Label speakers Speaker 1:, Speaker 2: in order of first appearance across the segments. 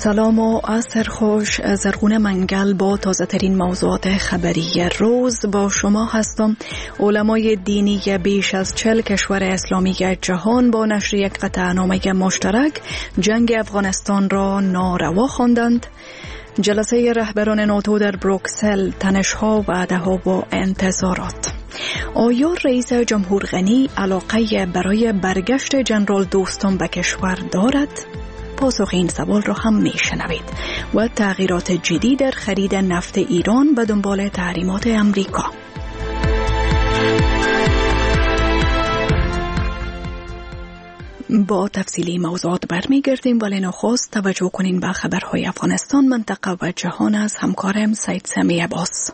Speaker 1: سلام و عصر خوش. زرغون منگل با تازه ترین موضوعات خبری روز با شما هستم. علمای دینی بیش از 40 کشور اسلامی جهان با نشر یک قطعنامه مشترک جنگ افغانستان را ناروا خواندند. جلسه رهبران ناتو در بروکسل، تنش‌ها، وعده‌ها و انتظارات. آیا رئیس جمهور غنی علاقه برای برگشت جنرال دوستم به کشور دارد؟ پاسخ این سوال را هم میشنوید. و تغییرات جدی در خرید نفت ایران به دنبال تحریمات امریکا. با تفصیلی موضوعات برمیگردیم، ولی نخست توجه کنین به خبرهای افغانستان، منطقه و جهان از همکارم سید سمی عباس.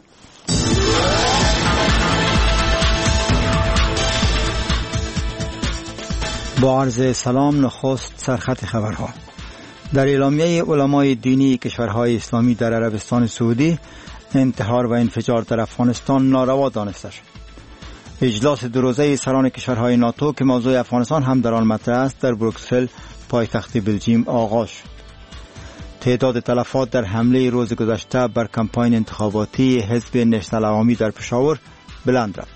Speaker 2: با عرض سلام، نخست سرخط خبرها. در اعلامیه علمای دینی کشورهای اسلامی در عربستان سعودی، انتحار و انفجار در افغانستان ناروا دانسته شد. اجلاس دو روزه سران کشورهای ناتو که موضوع افغانستان هم در آن مطرح است در بروکسل پایتخت بلژیم آغاز شد. تعداد تلفات در حمله روز گذشته بر کمپاین انتخاباتی حزب نشنل عوامی در پشاور بلند رفت.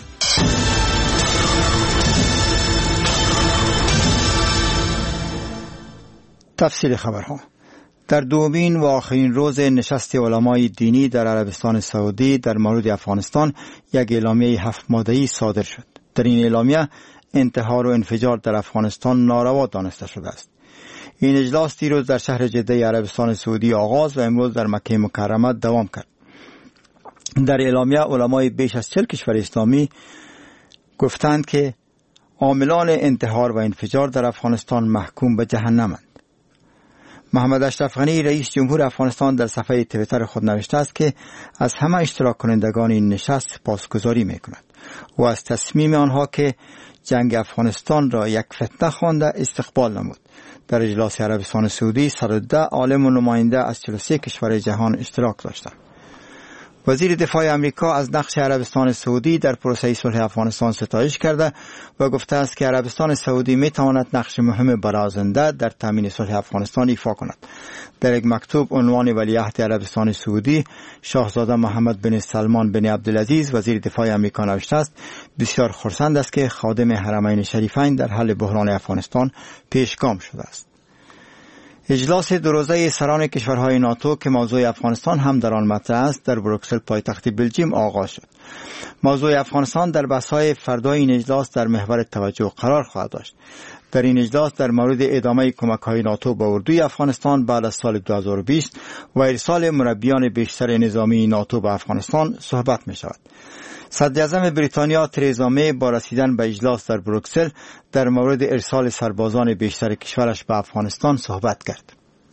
Speaker 2: تفصیل خبرها. در دومین و آخرین روز نشست علمای دینی در عربستان سعودی در مورد افغانستان یک اعلامیه 7 ماده‌ای صادر شد. در این اعلامیه انتحار و انفجار در افغانستان ناروا دانسته شده است. این اجلاس دیروز در شهر جده عربستان سعودی آغاز و امروز در مکه مکرمه دوام کرد. در اعلامیه علمای بیش از 40 کشور اسلامی گفتند که عاملان انتحار و انفجار در افغانستان محکوم به جهنمند. محمد اشرف غنی رئیس جمهور افغانستان در صفحه توییتر خود نوشته است که از همه اشتراک کنندگان این نشست سپاسگزاری می‌کند و از تصمیم آنها که جنگ افغانستان را یک فتنه خوانده استقبال نمود. در اجلاس عربستان سعودی 110 عالم و نماینده از 43 کشور جهان اشتراک داشتند. وزیر دفاع امریکا از نقش عربستان سعودی در پروسه صلح افغانستان ستایش کرده و گفته است که عربستان سعودی می تواند نقش مهم برازنده در تامین صلح افغانستان ایفا کند. در یک مکتوب عنوان ولیعهد عربستان سعودی شاهزاده محمد بن سلمان بن عبدالعزیز وزیر دفاع امریکا نوشته است بسیار خرسند است که خادم حرمین شریفین در حل بحران افغانستان پیشگام شده است. اجلاس دو روزه سران کشورهای ناتو که موضوع افغانستان هم در آن مطرح است در بروکسل پایتخت بلژیم آغاز شد. موضوع افغانستان در بحث‌های فردای این اجلاس در محور توجه قرار خواهد داشت. در این اجلاس در مورد ادامه کمک‌های ناتو به اردوی افغانستان بعد از سال 2020 و ارسال مربیان بیشتر نظامی ناتو به افغانستان صحبت می‌شود. صدر اعظم بریتانیا ترزا می با رسیدن به اجلاس در بروکسل در مورد ارسال سربازان بیشتر کشورش به افغانستان صحبت کرد.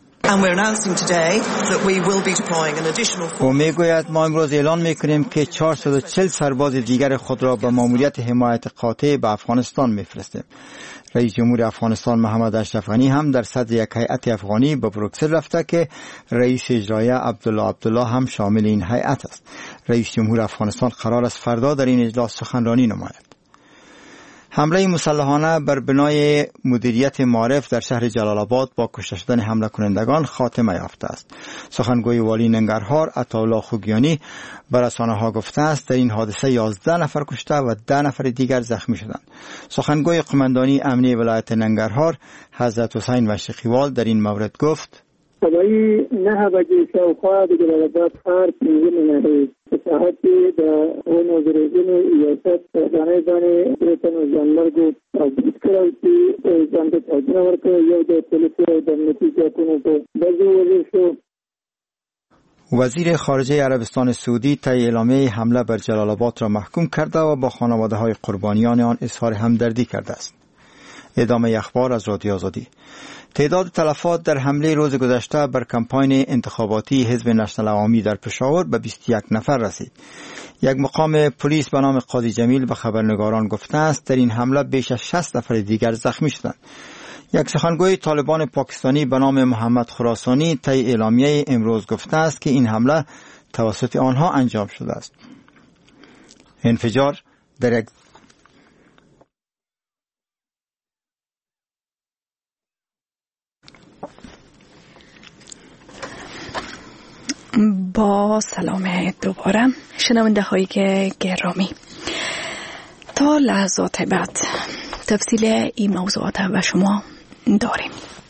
Speaker 2: و میگوید ما امروز اعلان میکنیم که 440 سرباز دیگر خود را به ماموریت حمایت قاطع به افغانستان میفرستیم. رئیس جمهور افغانستان محمد اشرف غنی هم در صدر یک هیئت افغانی به بروکسل رفته که رئیس اجرایی عبدالله هم شامل این هیئت است. رئیس جمهور افغانستان قرار است فردا در این اجلاس سخنرانی نماید. حمله مسلحانه بر بنای مدیریت معارف در شهر جلال آباد با کشته شدن حمله کنندگان خاتمه یافته است. سخنگوی والی ننگرهار عطاالله خوگیانی به رسانه‌ها گفته است در این حادثه 11 نفر کشته و 10 نفر دیگر زخمی شدند. سخنگوی قماندانی امنیه ولایت ننگرهار حضرت حسین وشقیوال در این مورد گفت:
Speaker 3: سبایی 9 بجې شاوخوا د جلال آباد ښار 5 منارې په ساحت کې د ونو ګریزونو ریاست ځانې تنو ځانمرګو تبدیل کړو چې ځان ته تاجر ورکړ یو د پولیسو او د امنیتي ځواکونو په بجو وزیر شو.
Speaker 2: وزیر خارجه عربستان سعودی طی اعلامیه حمله بر جلال آباد را محکوم کرده و با خانواده های قربانیان آن اظهار همدردی کرده است. ادامه اخبار از رادیو آزادی. تعداد تلفات در حمله روز گذشته بر کمپاین انتخاباتی حزب نشنل عوامی در پشاور به 21 نفر رسید. یک مقام پلیس به نام قاضی جمیل به خبرنگاران گفته است در این حمله بیش از 60 نفر دیگر زخمی شدند. یک سخنگوی طالبان پاکستانی به نام محمد خراسانی طی اعلامیه امروز گفته است که این حمله توسط آنها انجام شده است. انفجار در یک
Speaker 1: با سلام دوباره شنونده های گرامی. تا لحظات بعد تفصیل این موضوعات و شما داریم.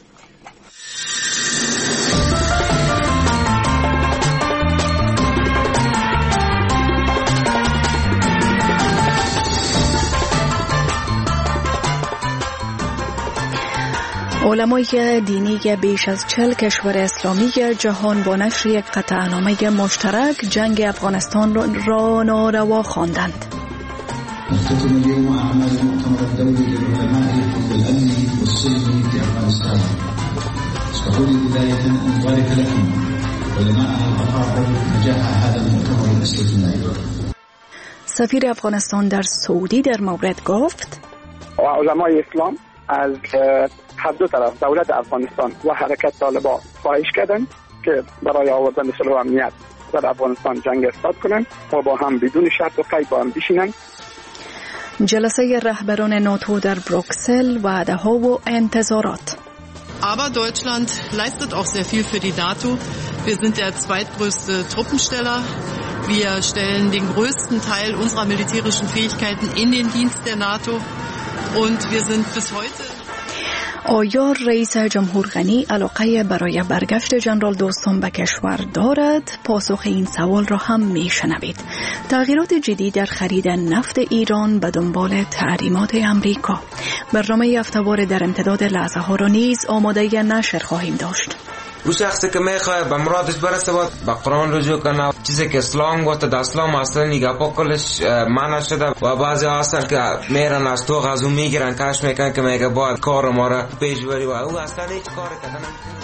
Speaker 1: علمای دینی بیش از 40 کشور اسلامی جهان با نشر یک قطعنامه مشترک جنگ افغانستان را ناروا خواندند.
Speaker 4: نختتم اليوم أعمال المؤتمر الدولي للعلماء حول الأمن والسلم في أفغانستان. اسمحوا لي بداية أن أبارك لكم علماء الأفاضل نجاح هذا المؤتمر الاستثنائي.
Speaker 1: سفیر افغانستان در سعودی در مورد گفت:
Speaker 5: علمای اسلام از هر دو طرف دولت افغانستان و حرکت طالبان خواهش کردند که برای آوردن صلح و امنیت در افغانستان جنگ استارت کنند و با هم بدون شرط و قید با هم بشینند.
Speaker 1: جلسه رهبران ناتو در بروکسل، وعده‌ها و انتظارات.
Speaker 6: Aber Deutschland leistet auch sehr viel für die NATO. Wir sind der zweitgrößte Truppensteller. Wir stellen den größten Teil unserer militärischen Fähigkeiten in den Dienst der NATO. Und wir sind bis heute.
Speaker 1: آیا رئیس جمهور غنی علاقه برای برگشت جنرال دوستم به کشور دارد؟ پاسخ این سوال را هم میشنوید. تغییرات جدی در خرید نفت ایران به دنبال تحریمات امریکا. برنامه هفته‌وار در امتداد لحظه ها را نیز آماده نشر خواهیم داشت.
Speaker 7: او شخصی که میخواه به مرادش برسه باید به قرآن رجوع کنه. چیزی که اسلام گفته در اسلام اصلا نگاه کلش منع شده و بعضی اصلا که میرن از تو غزو میگیرن کش میکنن که میگه باید کار ما را پیش بری و او اصلا هیچ کاری کردن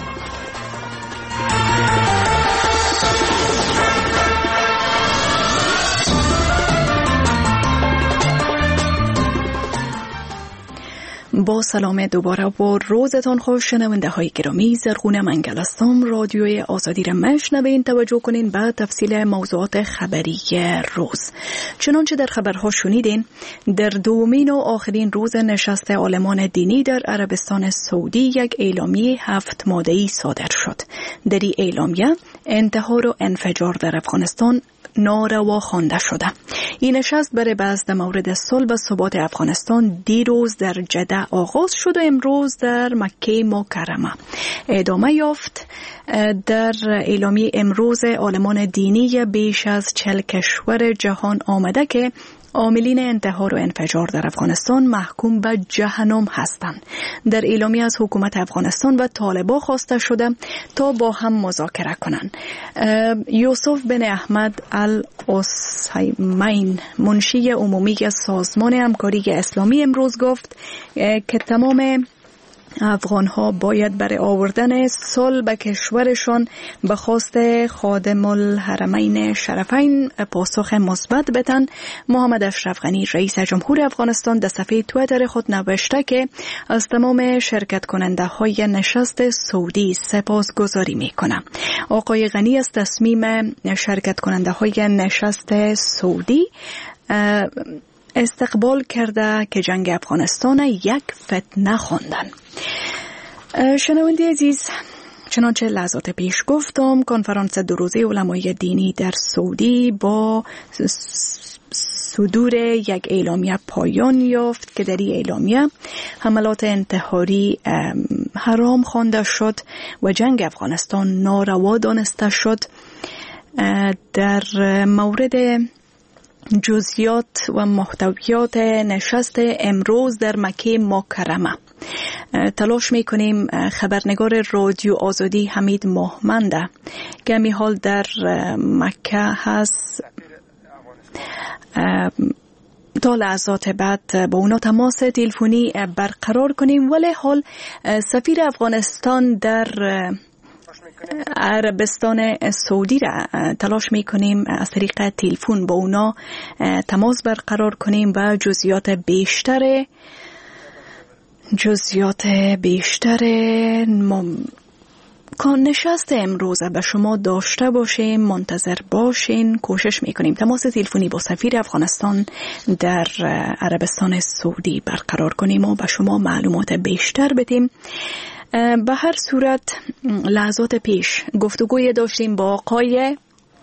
Speaker 1: با سلام دوباره و روزتان خوش شنونده های گرامی. زرغونه منگل هستم. رادیوی آزادی را میشنوین. توجه کنین به تفصیل موضوعات خبری روز. چنانچه در خبرها شنیدین، در دومین و آخرین روز نشست عالمان دینی در عربستان سعودی یک اعلامیه 7 ماده‌ای صادر شد. در این اعلامیه انتحار و انفجار در افغانستان ناروا خوانده شده. این نشست برای بحث در مورد صلح و ثبات افغانستان دیروز در جده آغاز شد و امروز در مکه مکرمه ادامه یافت. در اعلامیه امروز عالمان دینی بیش از 40 کشور جهان آمده که عاملین انتحار و انفجار در افغانستان محکوم به جهنم هستند. در اعلامیه از حکومت افغانستان و طالبان خواسته شده تا با هم مذاکره کنند. یوسف بن احمد العثیمین، منشی عمومی سازمان همکاری اسلامی، امروز گفت که تمام افغان ها باید برای آوردن صلح به کشورشان به خواست خادم الحرمین شرفین پاسخ مثبت بدن. محمد اشرف غنی رئیس جمهور افغانستان در صفحه توییتر خود نوشته که از تمام شرکت کننده های نشست سعودی سپاسگزاری میکنم. آقای غنی از تصمیم شرکت کننده های نشست سعودی استقبال کرده که جنگ افغانستان یک فتنه خواندن. شنونده عزیز، چنانچه لحظات پیش گفتم، کنفرانس 2 روزه علمای دینی در سعودی با صدور یک اعلامیه پایان یافت که در این اعلامیه حملات انتحاری حرام خوانده شد و جنگ افغانستان ناروا دانسته شد. در مورد جزئیات و محتویات نشست امروز در مکه مکرمه تلاش میکنیم. خبرنگار رادیو آزادی حمید مهمنده که می حال در مکه هست، تا لحظات بعد با اونا تماس تلفنی برقرار کنیم. ولی حال سفیر افغانستان در عربستان سعودی را تلاش میکنیم از طریق تلفن با اونا تماس برقرار کنیم و جزئیات بیشتر نشست امروز به شما داشته باشیم. منتظر باشین. کوشش میکنیم تماس تلفنی با سفیر افغانستان در عربستان سعودی برقرار کنیم و به شما معلومات بیشتر بدیم. به هر صورت لحظات پیش گفتگوی داشتیم با آقای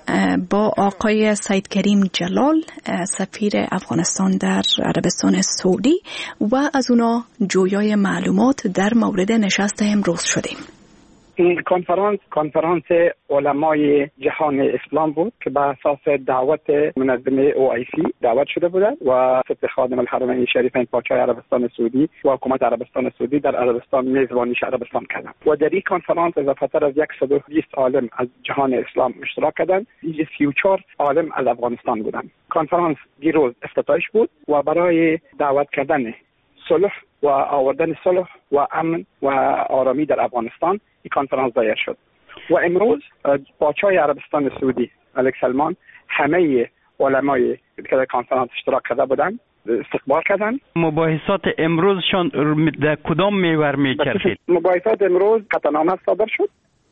Speaker 1: با آقای سید کریم جلال سفیر افغانستان در عربستان سعودی و از اونا جویای معلومات در مورد نشست امروز شدیم.
Speaker 5: این کنفرانس علمای جهان اسلام بود که به اساس دعوت منظمه OIC دعوت شده بود و ست خادم الحرمین شریفین پادشاه عربستان سعودی و حکومت عربستان سعودی در عربستان میزبانیش عربستان کردند و در این کنفرانس اضافه‌تر از 120 عالم از جهان اسلام اشتراک کردند. 34 عالم از افغانستان بودند. کنفرانس دیروز افتتاحش بود و برای دعوت کردن صلح و آوردن صلح و امن و آرامی در افغانستان این کنفرانس دایر شد و امروز پادشاه عربستان سعودی ملک سلمان همه علمای که در کنفرانس اشتراک کرده بودند استقبال کردند.
Speaker 8: مباحثات امروزشان در کدام محور می‌چرخید؟
Speaker 5: مباحثات امروز قطعنامه صادر شد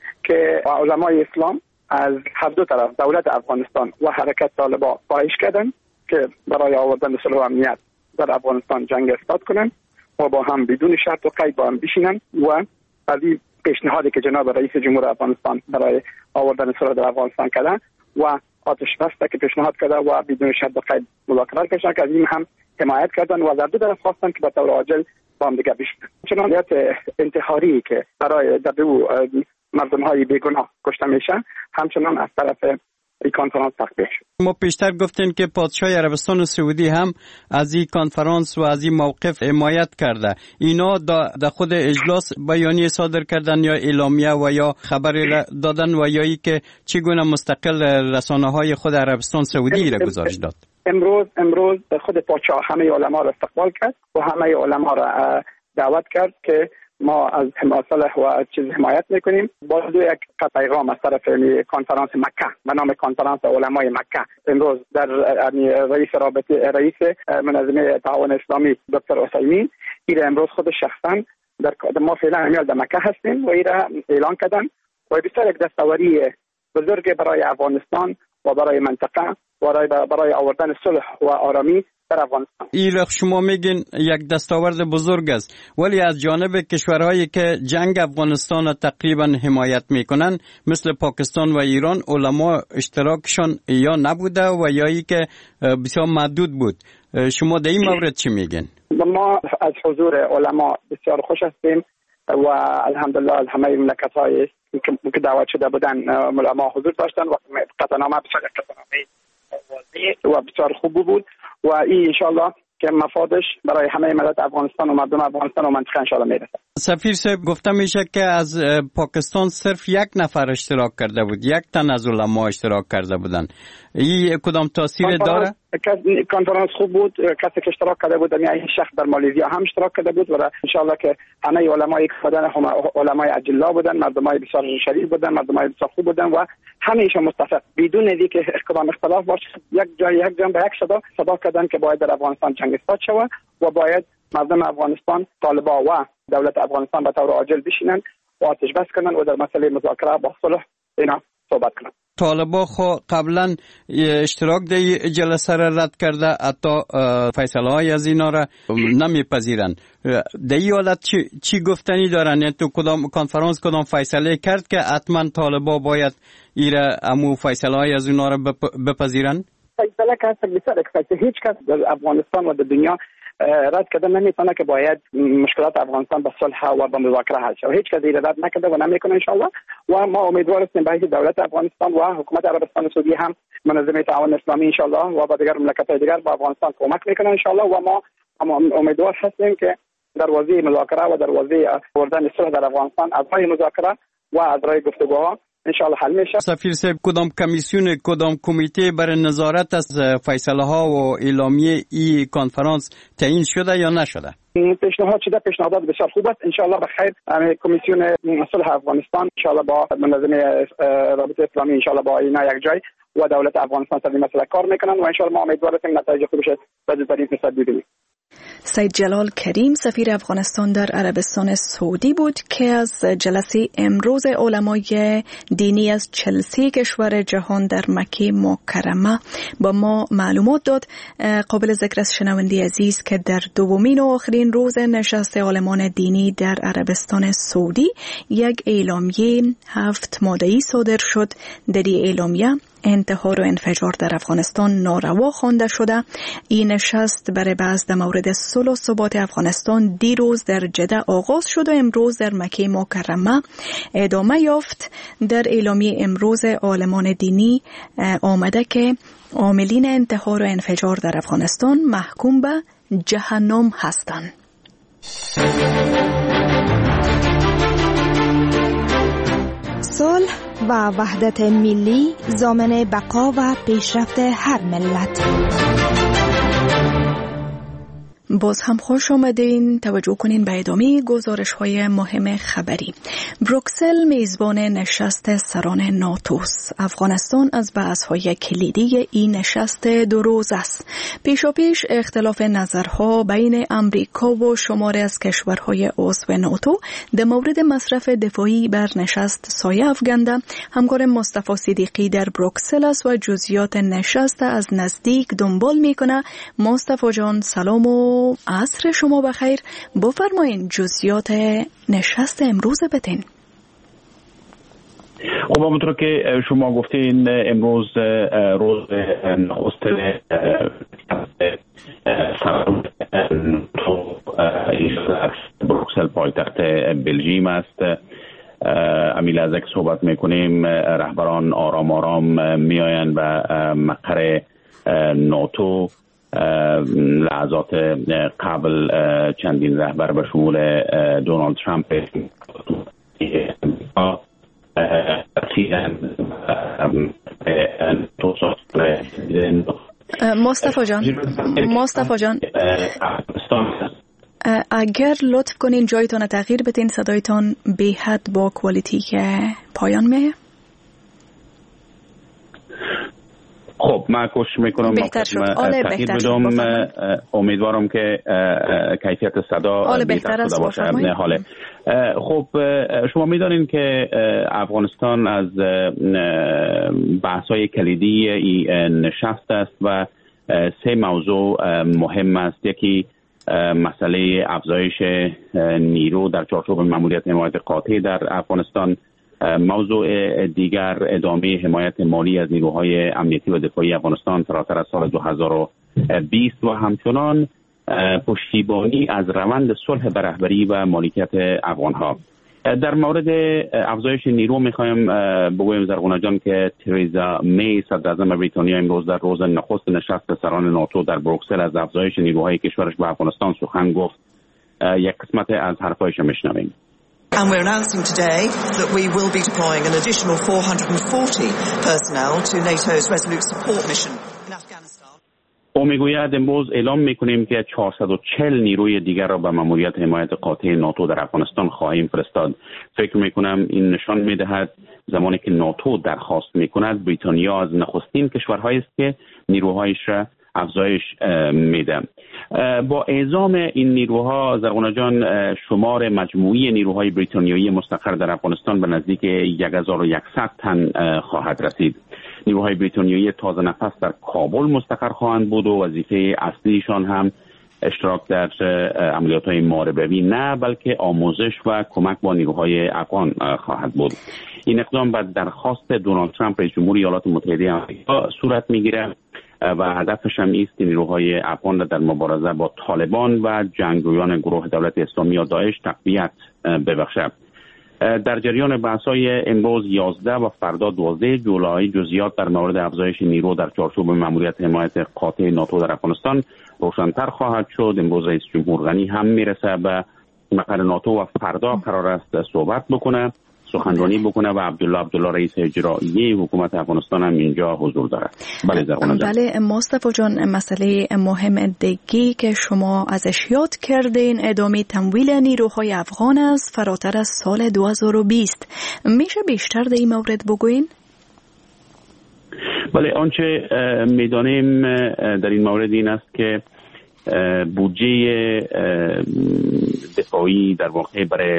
Speaker 5: که علمای اسلام از هر دو طرف دولت افغانستان و حرکت طالبان خواهش کردند که برای آوردن صلح و امنیت در افغانستان جنگ استارت کنند و با هم بدون شرط و قید با هم بشینن و از این پیشنهادی که جناب رئیس جمهور افغانستان برای آوردن صلح در افغانستان کردن و آتش بسته که پیشنهاد کرده و بدون شرط و قید مذاکرات کردن که از این هم حمایت کردن و در دو طرف خواستن که به طور عاجل با هم دیگه بشینن. چنان انتحاری که برای در دو مردم‌های بیگناه کشته میشن همچنان از طرف این کنفرانس تقبیل شد.
Speaker 8: ما پیشتر گفتین که پادشاه عربستان سعودی هم از این کنفرانس و از این موقف حمایت کرده. اینا در خود اجلاس بیانیه صادر کردن یا اعلامیه و یا خبری دادن و یا ای که چگونه مستقل رسانه‌های خود عربستان سعودی را گزارش داد؟
Speaker 5: امروز خود پادشاه همه علما را استقبال کرد و همه علما را دعوت کرد که ما از صلح و چیز حمایت میکنیم. باز یک پیغام از طرف کنفرانس مکه به نام کنفرانس علمای مکه امروز در رئیس منظمه تعاون اسلامی دکتر عثیمین این امروز خود شخصا در ما فعلا امیال در مکه هستیم و این اعلان کردن و بسیار یک دستاوری بزرگ برای افغانستان و برای منطقه و برای آوردن صلح و آرامی در افغانستان.
Speaker 8: این شما میگین یک دستاورد بزرگ است، ولی از جانب کشورهایی که جنگ افغانستان تقریبا حمایت میکنن مثل پاکستان و ایران علما اشتراکشان یا نبوده و یا ای که بسیار محدود بود. شما در این مورد چی میگین؟
Speaker 5: ما از حضور علما بسیار خوش هستیم و الحمدلله همه مملکت‌های که دعوت شده بودن علما حضور داشتن و قطعنامه بسیار واضح و بسیار خوب بود و این انشالله که مفادش برای همه ملت افغانستان و مردم افغانستان و منطقه انشالله میرسه.
Speaker 8: سفیر صاحب گفته میشه که از پاکستان صرف یک نفر اشتراک کرده بود، یک تن از علما اشتراک کرده بودن. این کدام تاثیر داره؟
Speaker 5: کنفرانس خوب بود. کسی که اشتراک کرده بود این شخص در مالزیا هم اشتراک کرده بود و انشالله که همه علمای که بودن هم علمای اجلا بودن، مردمای بسیار شریف بودن، مردمای بسیار خوب بودن و همه‌شون متفق بدون اینکه کدام اختلاف باشه یک جان به یک صدا کردن که باید در افغانستان جنگ استارت شود و باید مردم افغانستان طالبان و دولت افغانستان به طور عاجل بشینن و آتش بس کنن و در مسئله مذاکره با صلح اینا صحبت کنن.
Speaker 8: طالبان قبلا اشتراک در جلسه را رد کرده، حتی فیصله های از اینا را نمیپذیرن. در این حالت چی گفتنی دارن؟ یعنی تو کدام کنفرانس کدام فیصله کرد که حتما طالبان باید امو فیصله های از اینا را بپذیرن؟
Speaker 5: فیصله که هیچ کس در افغانستان و در دنیا رد کردن نمیتونه که باید مشکلات افغانستان به صلح و به مذاکره حل شه. هیچ کسی رد نکرده و نمیکنه انشالله و ما امیدوار هستیم به دولت افغانستان و حکومت عربستان سعودی هم منظمه تعاون اسلامی انشالله و با دیگر مملکت‌های دیگر با افغانستان کمک میکنه انشالله و ما امیدوار هستیم که دروازه مذاکره و دروازه آوردن صلح در افغانستان از راه مذاکره و از راه گفتگوها انشالله حل میشه.
Speaker 8: سفیر صاحب کدام کمیسیون کدام کمیته برای نظارت از فیصله ها و اعلامیه این کنفرانس تعیین شده یا نشده؟
Speaker 5: پیشنهاد شده، پیشنهادات بسیار خوب است. انشالله بخیر کمیسیون صلح افغانستان انشالله با منظمه رابطه اسلامی انشالله با اینا یک جای و دولت افغانستان سر این مسئله کار میکنن و انشالله ما امیدوار هستیم نتایج خوبش به زودترین فرصت ببینیم.
Speaker 1: سید جلال کریم سفیر افغانستان در عربستان سعودی بود که از جلسه امروز علمای دینی از 43 کشور جهان در مکه مکرمه با ما معلومات داد. قابل ذکر است شنونده عزیز که در دومین و آخرین روز نشست عالمان دینی در عربستان سعودی یک اعلامیه 7 ماده‌ای صادر شد. در این اعلامیه انتحار و انفجار در افغانستان ناروا خوانده شده. این نشست برای بحث در مورد صلح و ثبات افغانستان دیروز در جده آغاز شد و امروز در مکه مکرمه ادامه یافت. در اعلامیه امروز عالمان دینی آمده که عاملین انتحار و انفجار در افغانستان محکوم به جهنم هستند.
Speaker 9: صلح و وحدت ملی ضامن بقا و پیشرفت هر ملت.
Speaker 1: باز هم خوش آمدین. توجه کنین به ادامه گزارش‌های مهم خبری. بروکسل میزبان نشست سران ناتوست. افغانستان از بحث‌های کلیدی این نشست 2 روز است. پیشاپیش اختلاف نظرها بین امریکا و شماری از کشورهای عضو ناتو در مورد مصرف دفاعی بر نشست سایه افکنده. همکار مصطفی صدیقی در بروکسل است و جزئیات نشست از نزدیک دنبال میکنه. مصطفی جان سلام و عصر شما بخیر. بفرمایین جزئیات نشست امروز بتین.
Speaker 10: خب همونطور که شما گفتین امروز روز نخست بروکسل پایتخت بلژیم است. امیل از که صحبت میکنیم رهبران آرام آرام میآیند و مقر ناتو. لحظات قبل چندین رهبر به شمول دونالد ترامپ
Speaker 1: مصطفی جان اگر لطف کنین جایتان تغییر بدین، صدایتان به حد با کوالیتی که پایان میه.
Speaker 10: خب من کوشش میکنم
Speaker 1: بهتر شد.
Speaker 10: تغییر بدم. امیدوارم که کیفیت صدا بهتر باشه. حاله خب شما میدانید که افغانستان از بحث‌های کلیدی نشست است و 3 موضوع مهم است. یکی مسئله افزایش نیرو در چارچوب ماموریت حمایت قاطع در افغانستان، موضوع دیگر ادامه حمایت مالی از نیروهای امنیتی و دفاعی افغانستان فراتر از سال 2020 و همچنان پشتیبانی از روند صلح به رهبری و مالکیت افغانها. در مورد افزایش نیرو میخوایم بگویم زرغونه جان که تریزا می صدر اعظم بریتانیا امروز در روز نخست نشست سران ناتو در بروکسل از افزایش نیروهای کشورش به افغانستان سخن گفت. یک قسمت از حرفایش میشنویم.
Speaker 11: And we're announcing today that we will be deploying an additional 440 personnel to NATO's Resolute Support mission in Afghanistan.
Speaker 10: او میگوید امروز اعلام میکنیم که 440 نیروی دیگر را به ماموریت حمایت قاطع ناتو در افغانستان خواهیم فرستاد. فکر میکنم این نشان میدهد زمانی که ناتو درخواست میکند بریتانیا از نخستین کشورهایی است که نیروهایش را افزایش میده. با اعزام این نیروها زرغونه جان شمار مجموعی نیروهای بریتانیایی مستقر در افغانستان به نزدیک 1100 تن خواهد رسید. نیروهای بریتانیایی تازه نفس در کابل مستقر خواهند بود و وظیفه اصلیشان هم اشتراک در عملیات‌های محاربه‌ای نه بلکه آموزش و کمک با نیروهای افغان خواهد بود. این اقدام بر درخواست دونالد ترامپ رئیس جمهور ایالات متحده آمریکا صورت میگیره و هدفش هم است که نیروهای افغان در مبارزه با طالبان و جنگجویان گروه دولت اسلامی یا داعش تقویت ببخشد. در جریان بحث‌های امروز 11 و فردا 12 جولای جزئیات در مورد افزایش نیرو در چارچوب ماموریت حمایت قاطع ناتو در افغانستان روشن‌تر خواهد شد. امروز رئیس جمهور غنی هم میرسه به مقر ناتو و فردا قرار است صحبت بکنه، سخنرانی بکنه و عبدالله رئیس اجرایی حکومت افغانستان هم اینجا حضور داره.
Speaker 1: بله مصطفی جان، مسئله مهم دیگی که شما ازش یاد کردین ادامه تمویل نیروهای افغان است فراتر از سال 2020. میشه بیشتر در این مورد بگوین؟
Speaker 10: بله، آنچه میدانیم در این مورد این است که بودجه دفاعی در واقع برای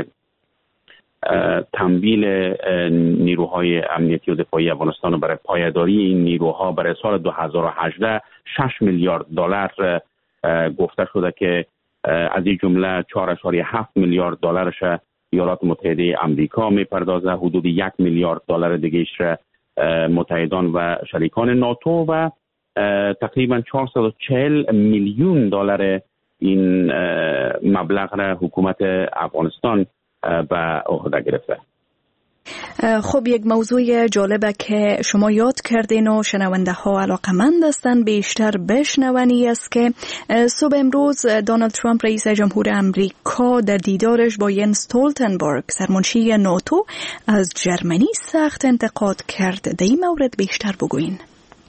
Speaker 10: تمویل نیروهای امنیتی و دفاعی افغانستان و برای پایداری این نیروها برای سال 2018 6 میلیارد دلار گفته شده که از این جمله 4.7 میلیارد دلارش ایالات متحده آمریکا میپردازه، حدود 1 میلیارد دلار دیگه‌اش را متحدان و شریکان ناتو و تقریبا 440 میلیون دلار این مبلغ را حکومت افغانستان به عهده گرفته.
Speaker 1: خب یک موضوع جالبه که شما یاد کردین و شنونده ها علاقمند هستن بیشتر بشنونی است که صبح امروز دونالد ترامپ رئیس جمهور امریکا در دیدارش با ینس استولتنبرگ سرمنشی ناتو از جرمنی سخت انتقاد کرد. در این مورد بیشتر بگوین.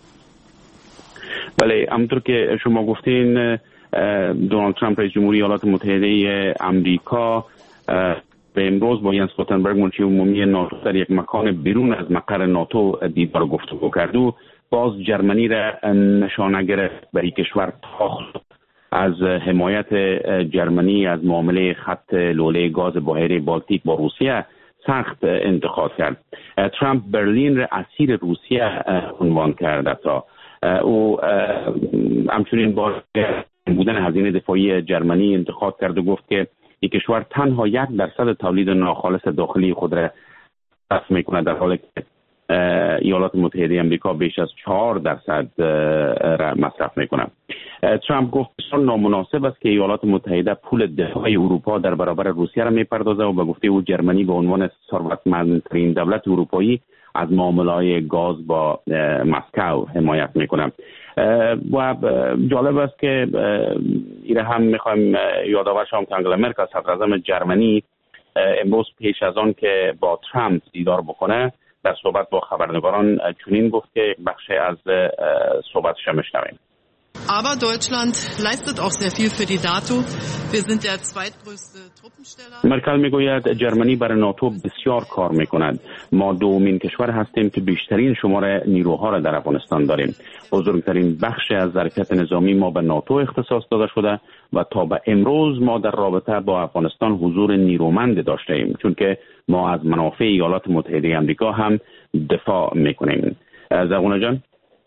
Speaker 10: بله، همونطور که شما گفتین دونالد ترامپ رئیس جمهوری ایالات متحده امریکا به امروز با ینس استولتنبرگ منشی عمومی ناتو در یک مکان بیرون از مقر ناتو دیدار و گفتگو کرد و باز جرمنی را نشانه گرفت برای کشور تاخت از حمایت جرمنی از معامله خط لوله گاز بحیره بالتیک با روسیه سخت انتقاد کرد. ترامپ برلین را اسیر روسیه عنوان کرد تا او همچنین با بودن هزینه دفاعی جرمنی انتقاد کرد و گفت که این کشور تنها 1% تولید ناخالص داخلی خود را مصرف میکنه، در حالی که ایالات متحده امریکا بیش از 4% را مصرف میکنه. ترامپ گفت بسیار نامناسب است که ایالات متحده پول دفاعی اروپا در برابر روسیه را میپردازه و به گفته او جرمنی به عنوان ثروتمندترین دولت اروپایی از معامله‌های گاز با مسکو حمایت میکنه. و جالب است که این هم میخوایم یادآور شوم که انگلا مرکل صدراعظم جرمنی امروز پیش از آن که با ترامپ دیدار بکنه در صحبت با خبرنگاران چنین گفت که بخشی از صحبتش میشنویم.
Speaker 6: Aber Deutschland leistet auch sehr viel für die NATO. Wir sind der zweitgrößte Truppensteller.
Speaker 10: مرکل میگوید جرمنی برای ناتو بسیار کار میکند. ما دومین کشور هستیم که بیشترین شمار نیروها را در افغانستان داریم. بزرگترین بخش از حرکت نظامی ما به ناتو اختصاص داده شده و تا به امروز ما در رابطه با افغانستان حضور نیرومند داشته ایم، چون که ما از منافع ایالات متحده آمریکا هم دفاع میکنیم. زغونه جان،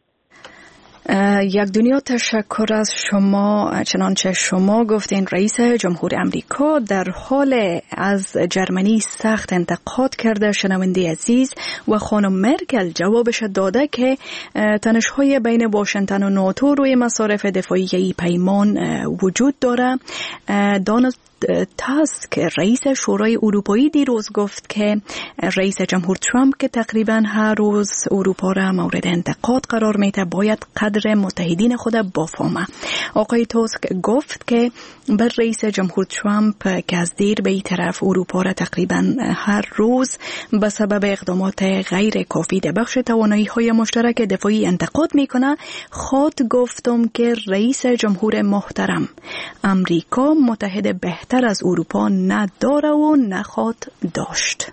Speaker 1: یک دنیا تشکر از شما. چنانچه شما گفتین رئیس جمهور امریکا در حال از جرمنی سخت انتقاد کرده. شنونده عزیز و خانم مرکل جوابش داده که تنش‌های بین واشنگتن و ناتو روی مصارف دفاعی ای پیمان وجود داره. دونالد تاسک رئیس شورای اروپایی دیروز گفت که رئیس جمهور ترامپ که تقریبا هر روز اروپا را مورد انتقاد قرار میده باید قدر متحدین خود بفهمه. آقای تاسک گفت که بر رئیس جمهور ترامپ که از دیر به این طرف اروپا را تقریبا هر روز به سبب اقدامات غیر کافی در بخش توانایی های مشترک دفاعی انتقاد میکنه، خود گفتم که رئیس جمهور محترم امریکا متحد بهتر از اروپا نداره و نخواد داشت.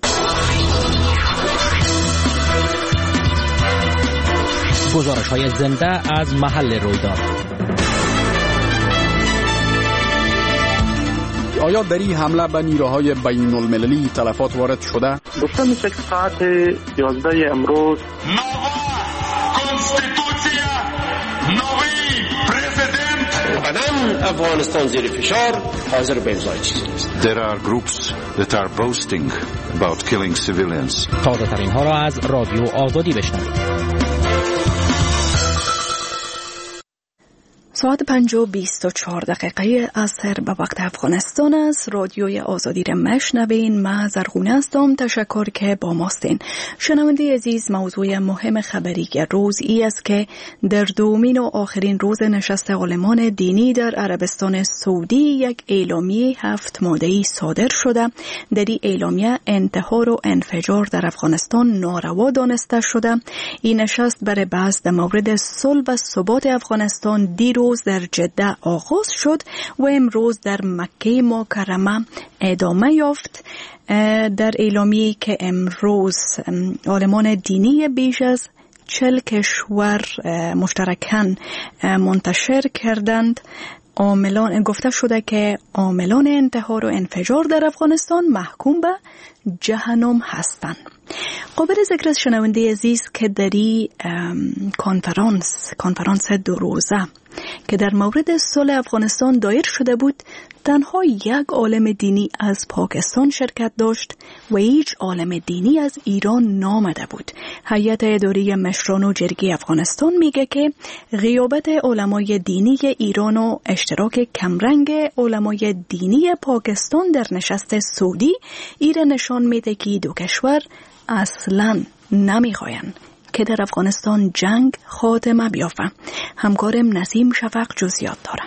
Speaker 12: گزارش‌های زنده از محل رویداد.
Speaker 13: آیا در این حمله به نیروهای بین المللی تلفات وارد شده؟
Speaker 5: گفته میشه که ساعت 11 امروز
Speaker 14: افغانستان زیر فشار حاضر به امضای چیزی است.
Speaker 15: There are groups that are boasting about killing civilians.
Speaker 12: تازه ترین ها را از رادیو آزادی بشنوید.
Speaker 1: ساعت 5:24 عصر به وقت افغانستان است. رادیوی آزادی را مشنوین. من زرغونه هستم. تشکر که با ماستین. شنونده عزیز، موضوع مهم خبری روز ای است که در دومین و آخرین روز نشست عالمان دینی در عربستان سعودی یک اعلامیه 7 ماده‌ای صادر شده. در این اعلامیه انتحار و انفجار در افغانستان ناروا دانسته شده. این نشست برای بحث در مورد صلح و ثبات افغانستان دیروز در جده آغاز شد و امروز در مکه مکرمه ادامه یافت. در اعلامیه‌ای که امروز عالمان دینی بیش از 40 کشور مشترکاً منتشر کردند، گفته شده که عاملان انتحار و انفجار در افغانستان محکوم به جهنم هستند. قابل ذکر است شنونده عزیز که در این کنفرانس 2 روزه که در مورد صلح افغانستان دایر شده بود تنها یک عالم دینی از پاکستان شرکت داشت و هیچ عالم دینی از ایران نامده بود. هیئت اداری مشران و جرگه افغانستان میگه که غیابت علمای دینی ایران و اشتراک کمرنگ علمای دینی پاکستان در نشست سعودی ایره نشان میده که دو کشور اصلاً نمیخواین که در افغانستان جنگ خاتمه بیافته. همکارم نسیم شفق جزئیات داره.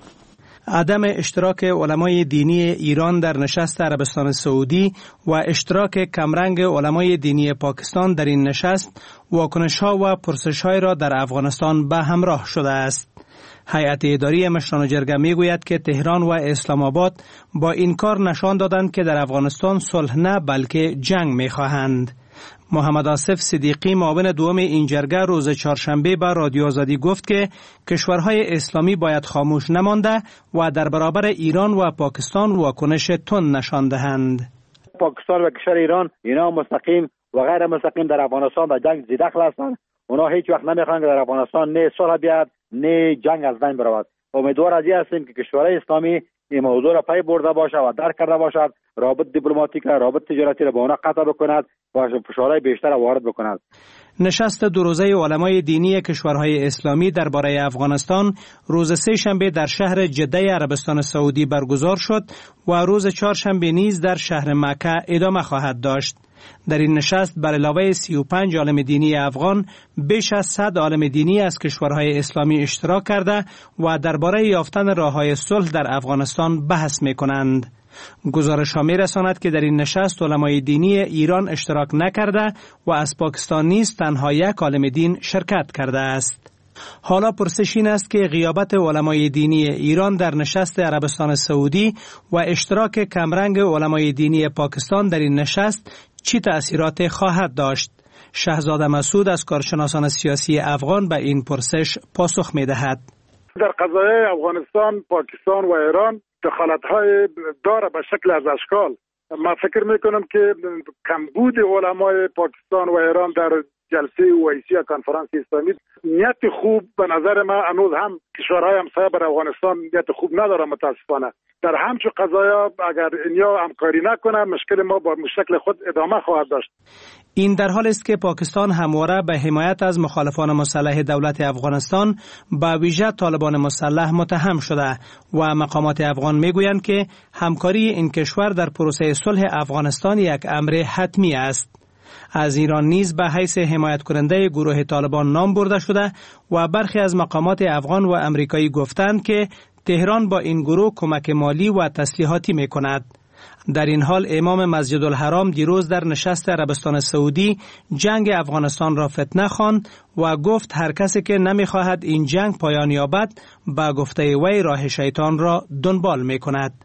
Speaker 16: عدم اشتراک علمای دینی ایران در نشست عربستان سعودی و اشتراک کمرنگ علمای دینی پاکستان در این نشست واکنش‌ها و پرسش‌های را در افغانستان به همراه شده است. هیئت اداری مشران جرگه میگوید که تهران و اسلام آباد با این کار نشان دادند که در افغانستان صلح نه بلکه جنگ می‌خواهند. محمد آصف صدیقی معاون دوم این جرگه روز چهارشنبه به رادیو آزادی گفت که کشورهای اسلامی باید خاموش نمانده و در برابر ایران و پاکستان واکنش تند نشان دهند.
Speaker 17: پاکستان و کشور ایران اینا مستقیم و غیر مستقیم در افغانستان در جنگ زیدخل هستند. اونا هیچ وقت نمیخوان که در افغانستان نه صلح بیاد نه جنگ از بین برود. امیدوار از این هستیم که کشورهای اسلامی این موضوع را پی برده باشد و درک کرده باشد، رابط دیپلماتیک را، رابط تجارتی را با اونا قطع بکند و فشارهای بیشتر وارد بکند.
Speaker 16: نشست دو روزه علمای دینی کشورهای اسلامی درباره افغانستان روز سه شنبه در شهر جده عربستان سعودی برگزار شد و روز چهارشنبه نیز در شهر مکه ادامه خواهد داشت. در این نشست بر علاوه 35 عالم دینی افغان بیش از 100 عالم دینی از کشورهای اسلامی اشتراک کرده و درباره یافتن راه‌های صلح در افغانستان بحث می‌کنند. گزارش‌ها می‌رساند که در این نشست علمای دینی ایران اشتراک نکرده و از پاکستان نیز تنها یک عالم دین شرکت کرده است. حالا پرسش این است که غیابت علمای دینی ایران در نشست عربستان سعودی و اشتراک کمرنگ علمای دینی پاکستان در این نشست چی تأثیرات خواهد داشت؟ شهزاده مسعود از کارشناسان سیاسی افغان به این پرسش پاسخ می‌دهد.
Speaker 18: در قضایای افغانستان، پاکستان و ایران دخالت‌های داره به شکل از اشکال. من فکر می‌کنم که کمبود علمای پاکستان و ایران در جلسه اویسی کنفرانس اسلامی نیت خوب به نظر من هنوز هم کشورهای همسایه بر افغانستان نیت خوب نداره متاسفانه. در همچون قضایا اگر اینیا همکاری نکنه مشکل ما با شکل خود ادامه خواهد داشت.
Speaker 16: این در حال است که پاکستان همواره به حمایت از مخالفان مسلح دولت افغانستان به ویژه طالبان مسلح متهم شده و مقامات افغان میگویند که همکاری این کشور در پروسه صلح افغانستان یک امر حتمی است. از ایران نیز به حیث حمایت کننده گروه طالبان نام برده شده و برخی از مقامات افغان و امریکایی گفتند که تهران با این گروه کمک مالی و تسلیحاتی می کند. در این حال امام مسجد الحرام دیروز در نشست عربستان سعودی جنگ افغانستان را فتنه خواند و گفت هر کسی که نمی‌خواهد این جنگ پایان یابد با گفته وی راه شیطان را دنبال می کند.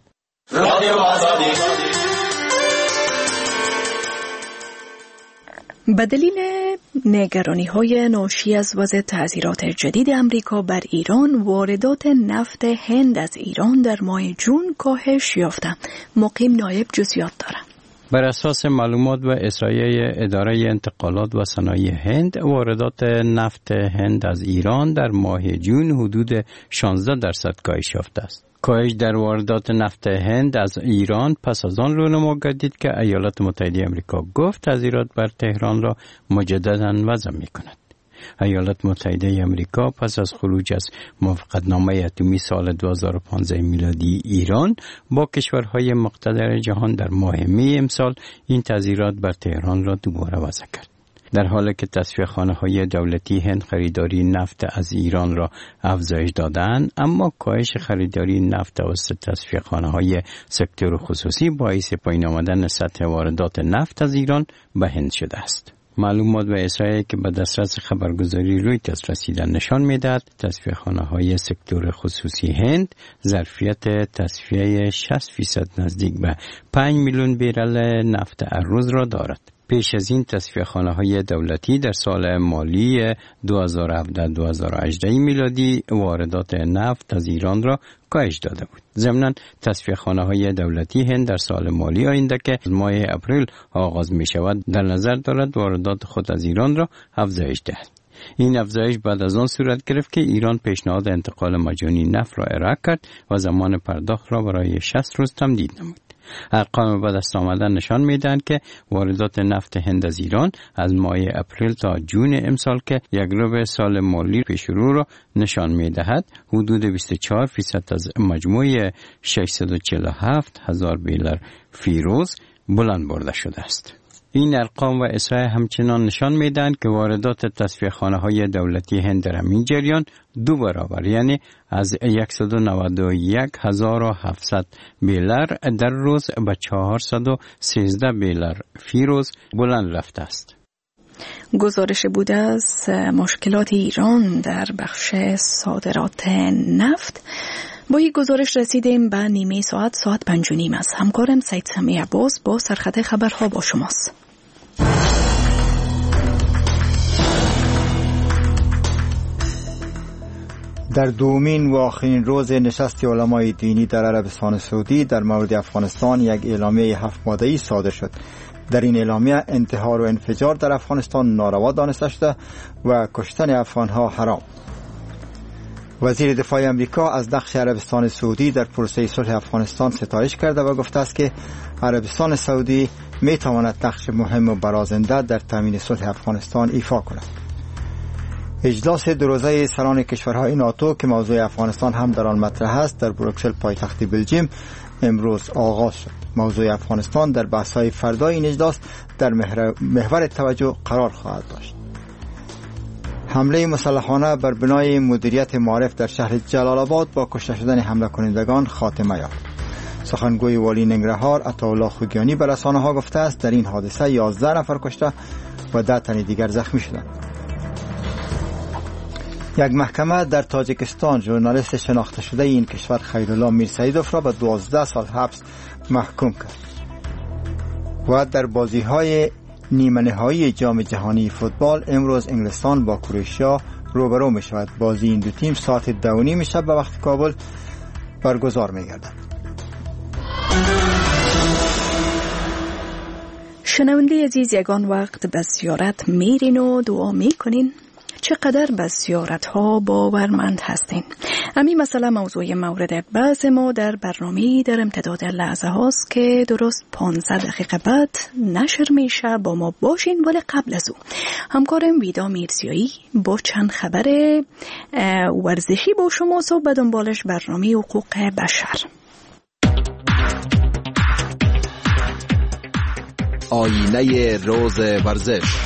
Speaker 1: به دلیل نگرانی‌های ناشی از وضع تعزیرات جدید امریکا بر ایران، واردات نفت هند از ایران در ماه جون کاهش یافته. مقیم نایب جزئیات دارد.
Speaker 8: بر اساس معلومات و احصایه اداره انتقالات و صنایع هند، واردات نفت هند از ایران در ماه جون حدود 16% کاهش یافته است. کاهش در واردات نفت هند از ایران پس از آن رونما گردید که ایالات متحده آمریکا گفت تعزیرات بر تهران را مجدداً وضع می‌کند. ایالات متحده آمریکا پس از خروج از موافقتنامه اتمی سال 2015 میلادی ایران با کشورهای مقتدر جهان در ماه می امسال این تعزیرات بر تهران را دوباره وضع کرد. در حالی که تصفیه‌خانه‌های دولتی هند خریداری نفت از ایران را افزایش دادند، اما کاهش خریداری نفت توسط تصفیه‌خانه‌های سکتور خصوصی باعث پایین آمدن سطح واردات نفت از ایران به هند شده است. معلومات و احصایه‌ای که به دسترس خبرگزاری رویترز رسیدن نشان می‌دهد تصفیه‌خانه‌های سکتور خصوصی هند ظرفیت تصفیه 60% نزدیک به 5 میلیون بیرل نفت هر روز را دارد. پیش از این تصفیه‌خانه‌های دولتی در سال مالی 2017-2018 میلادی واردات نفت از ایران را کاهش داده بود. ضمناً تصفیه‌خانه‌های دولتی هند در سال مالی آینده که ماه اپریل آغاز می‌شود در نظر دارد واردات خود از ایران را افزایش دهد. این افزایش بعد از آن صورت گرفت که ایران پیشنهاد انتقال مجانی نفت را ارائه کرد و زمان پرداخت را برای 60 روز تمدید نمود. ارقام به دست آمدن نشان میدهند که واردات نفت هند از ایران از ماه اپریل تا جون امسال که یک ربع سال مالی پیش رو را نشان میدهد حدود 24% از مجموع 647,000 بیلر فی روز بلند برده شده است. این ارقام و احصایه همچنان نشان میدهند که واردات تصفیه خانه های دولتی هند در این جریان 2 برابر یعنی از 191,700 بیلر در روز به 413 بیلر فی روز بلند رفته است.
Speaker 1: گزارش بود از مشکلات ایران در بخش صادرات نفت. با این گزارش رسیدیم به نیمه ساعت 5:30 است. همکارم سید سمی عباس با سرخط خبرها با شماست.
Speaker 2: در دومین و آخرین روز نشست علمای دینی در عربستان سعودی در مورد افغانستان یک اعلامیه 7 ماده‌ای صادر شد. در این اعلامیه انتحار و انفجار در افغانستان ناروا دانسته شده و کشتن افغانها حرام. وزیر دفاع امریکا از نقش عربستان سعودی در پروسه صلح افغانستان ستایش کرده و گفته است که عربستان سعودی می تواند نقش مهم و برازنده در تامین صلح افغانستان ایفا کند. اجلاس 2 روزه سران کشورهای ناتو که موضوع افغانستان هم در آن مطرح است در بروکسل پایتخت بلژیم امروز آغاز شد. موضوع افغانستان در بحث‌های فردای این اجلاس در محور توجه قرار خواهد داشت. حمله مسلحانه بر بنای مدیریت معارف در شهر جلال آباد با کشته شدن حمله کنندگان خاتمه یافت. سخنگوی والی ننگرهار عطاالله خوگیانی به رسانه‌ها گفته است در این حادثه 11 نفر کشته و 10 تن دیگر زخمی شدند. یک محکمه در تاجیکستان ژورنالیست شناخته شده این کشور خیرالله میرسیدوف را به 12 سال حبس محکوم کرد. و در بازی‌های نیمه نهایی جام جهانی فوتبال امروز انگلستان با کرواتیا روبرو می شود. بازی این دو تیم ساعت 2:30 شب به وقت کابل برگزار می گردد.
Speaker 1: شنونده عزیز، یگان وقت به زیارت میرین و دعا میکنین. چقدر به زیارت ها باورمند هستین. همین مسئله موضوع مورد بحث ما در برنامه در امتداد لحظه هاست که درست 15 دقیقه بعد نشر میشه. با ما باشین. ولی قبل از او همکارم ویدا میرزیایی با چند خبر ورزشی با شما و به دنبالش برنامه حقوق بشر.
Speaker 19: آینه روز ورزش.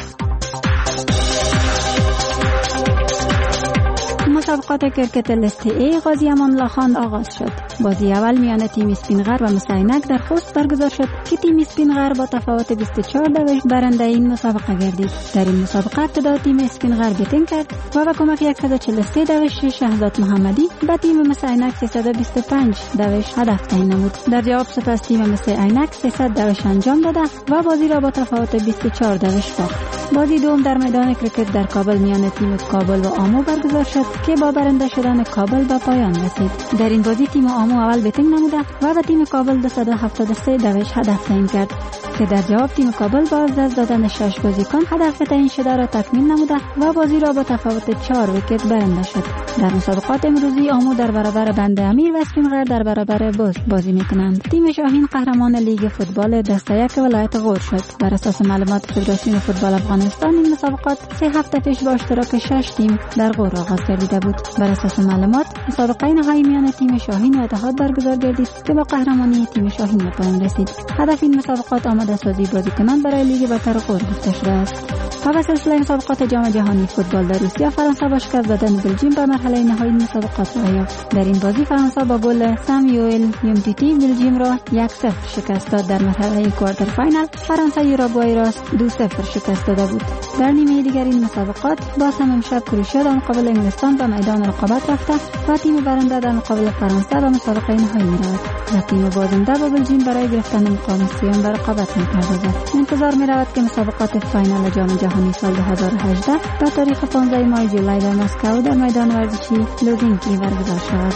Speaker 20: مسابقات کرکت لیست ای قاضی امان الله خان آغاز شد. بازی اول میان تیم اسپینغر و مساینک در خوست برگزار شد که تیم اسپینغر با تفاوت 24 دوش برنده این مسابقه گردید. در این مسابقه ابتدا تیم اسپینغر بیتینگ کرد و با کمک 143 دوش شهزاد محمدی به تیم مساینک 325 دوش هدف تعیین نمود. در جواب سپس تیم مساینک 300 دوش انجام داده و بازی را با تفاوت 24 دوش باخت. بازی دوم در میدان کرکت در کابل میان تیم کابل و آمو برگزار شد که با برنده شدن کابل به پایان رسید. در این بازی تیم آمو اول بیتینگ نموده و به تیم کابل 273 دوش هدف تعیین کرد که در جواب تیم کابل با از دست دادن 6 بازیکن هدف تعیین شده را تکمیل نموده و بازی را با تفاوت 4 ویکت برنده شد. در مسابقات امروزی آمو در برابر بنده امیر و اسپینغر در برابر بست بازی میکنند. تیم شاهین قهرمان لیگ فوتبال دسته یک ولایت غور شد. بر اساس معلومات فدراسیون فوتبال افغانستان این مسابقات 3 هفته پیش با اشتراک 6 تیم در غور آغاز گردیده بود. بر اساس معلومات مسابقه نهایی میان تیم شاهین و اتحاد برگزار گردید که با قهرمانی تیم شاهین به پایان رسید. هدف این مسابقات آماده سازی بازیکنان برای لیگ برتر غور گفته شده است. و سلسله مسابقات جام جهانی فوتبال در روسیه فرانسه با شکست دادن بلژیم به مرحله نهایی مسابقات یافت. در این بازی فرانسه با گل ساموئل یومتیتی بلژیم را 1-0 شکست داد. در مرحله کوارتر فاینال فرانسه اوروگوئه را 2-0 شکست داده بود. در نیمه دیگر این مسابقات باز هم امشب کرواتیا در مقابل انگلستان به میدان رقابت رفته و تیم برنده در مقابل فرانسه به مسابقه نهایی می‌رود و تیم بازنده با بلژیم برای گرفتن مقام سوم به رقابت می‌پردازد. انتظار می‌رود که مسابقات فاینال جام جهانی سال 2018 به تاریخ 15 ماه جولای در مسکو در میدان ورزشی لوزینکی برگزار شود.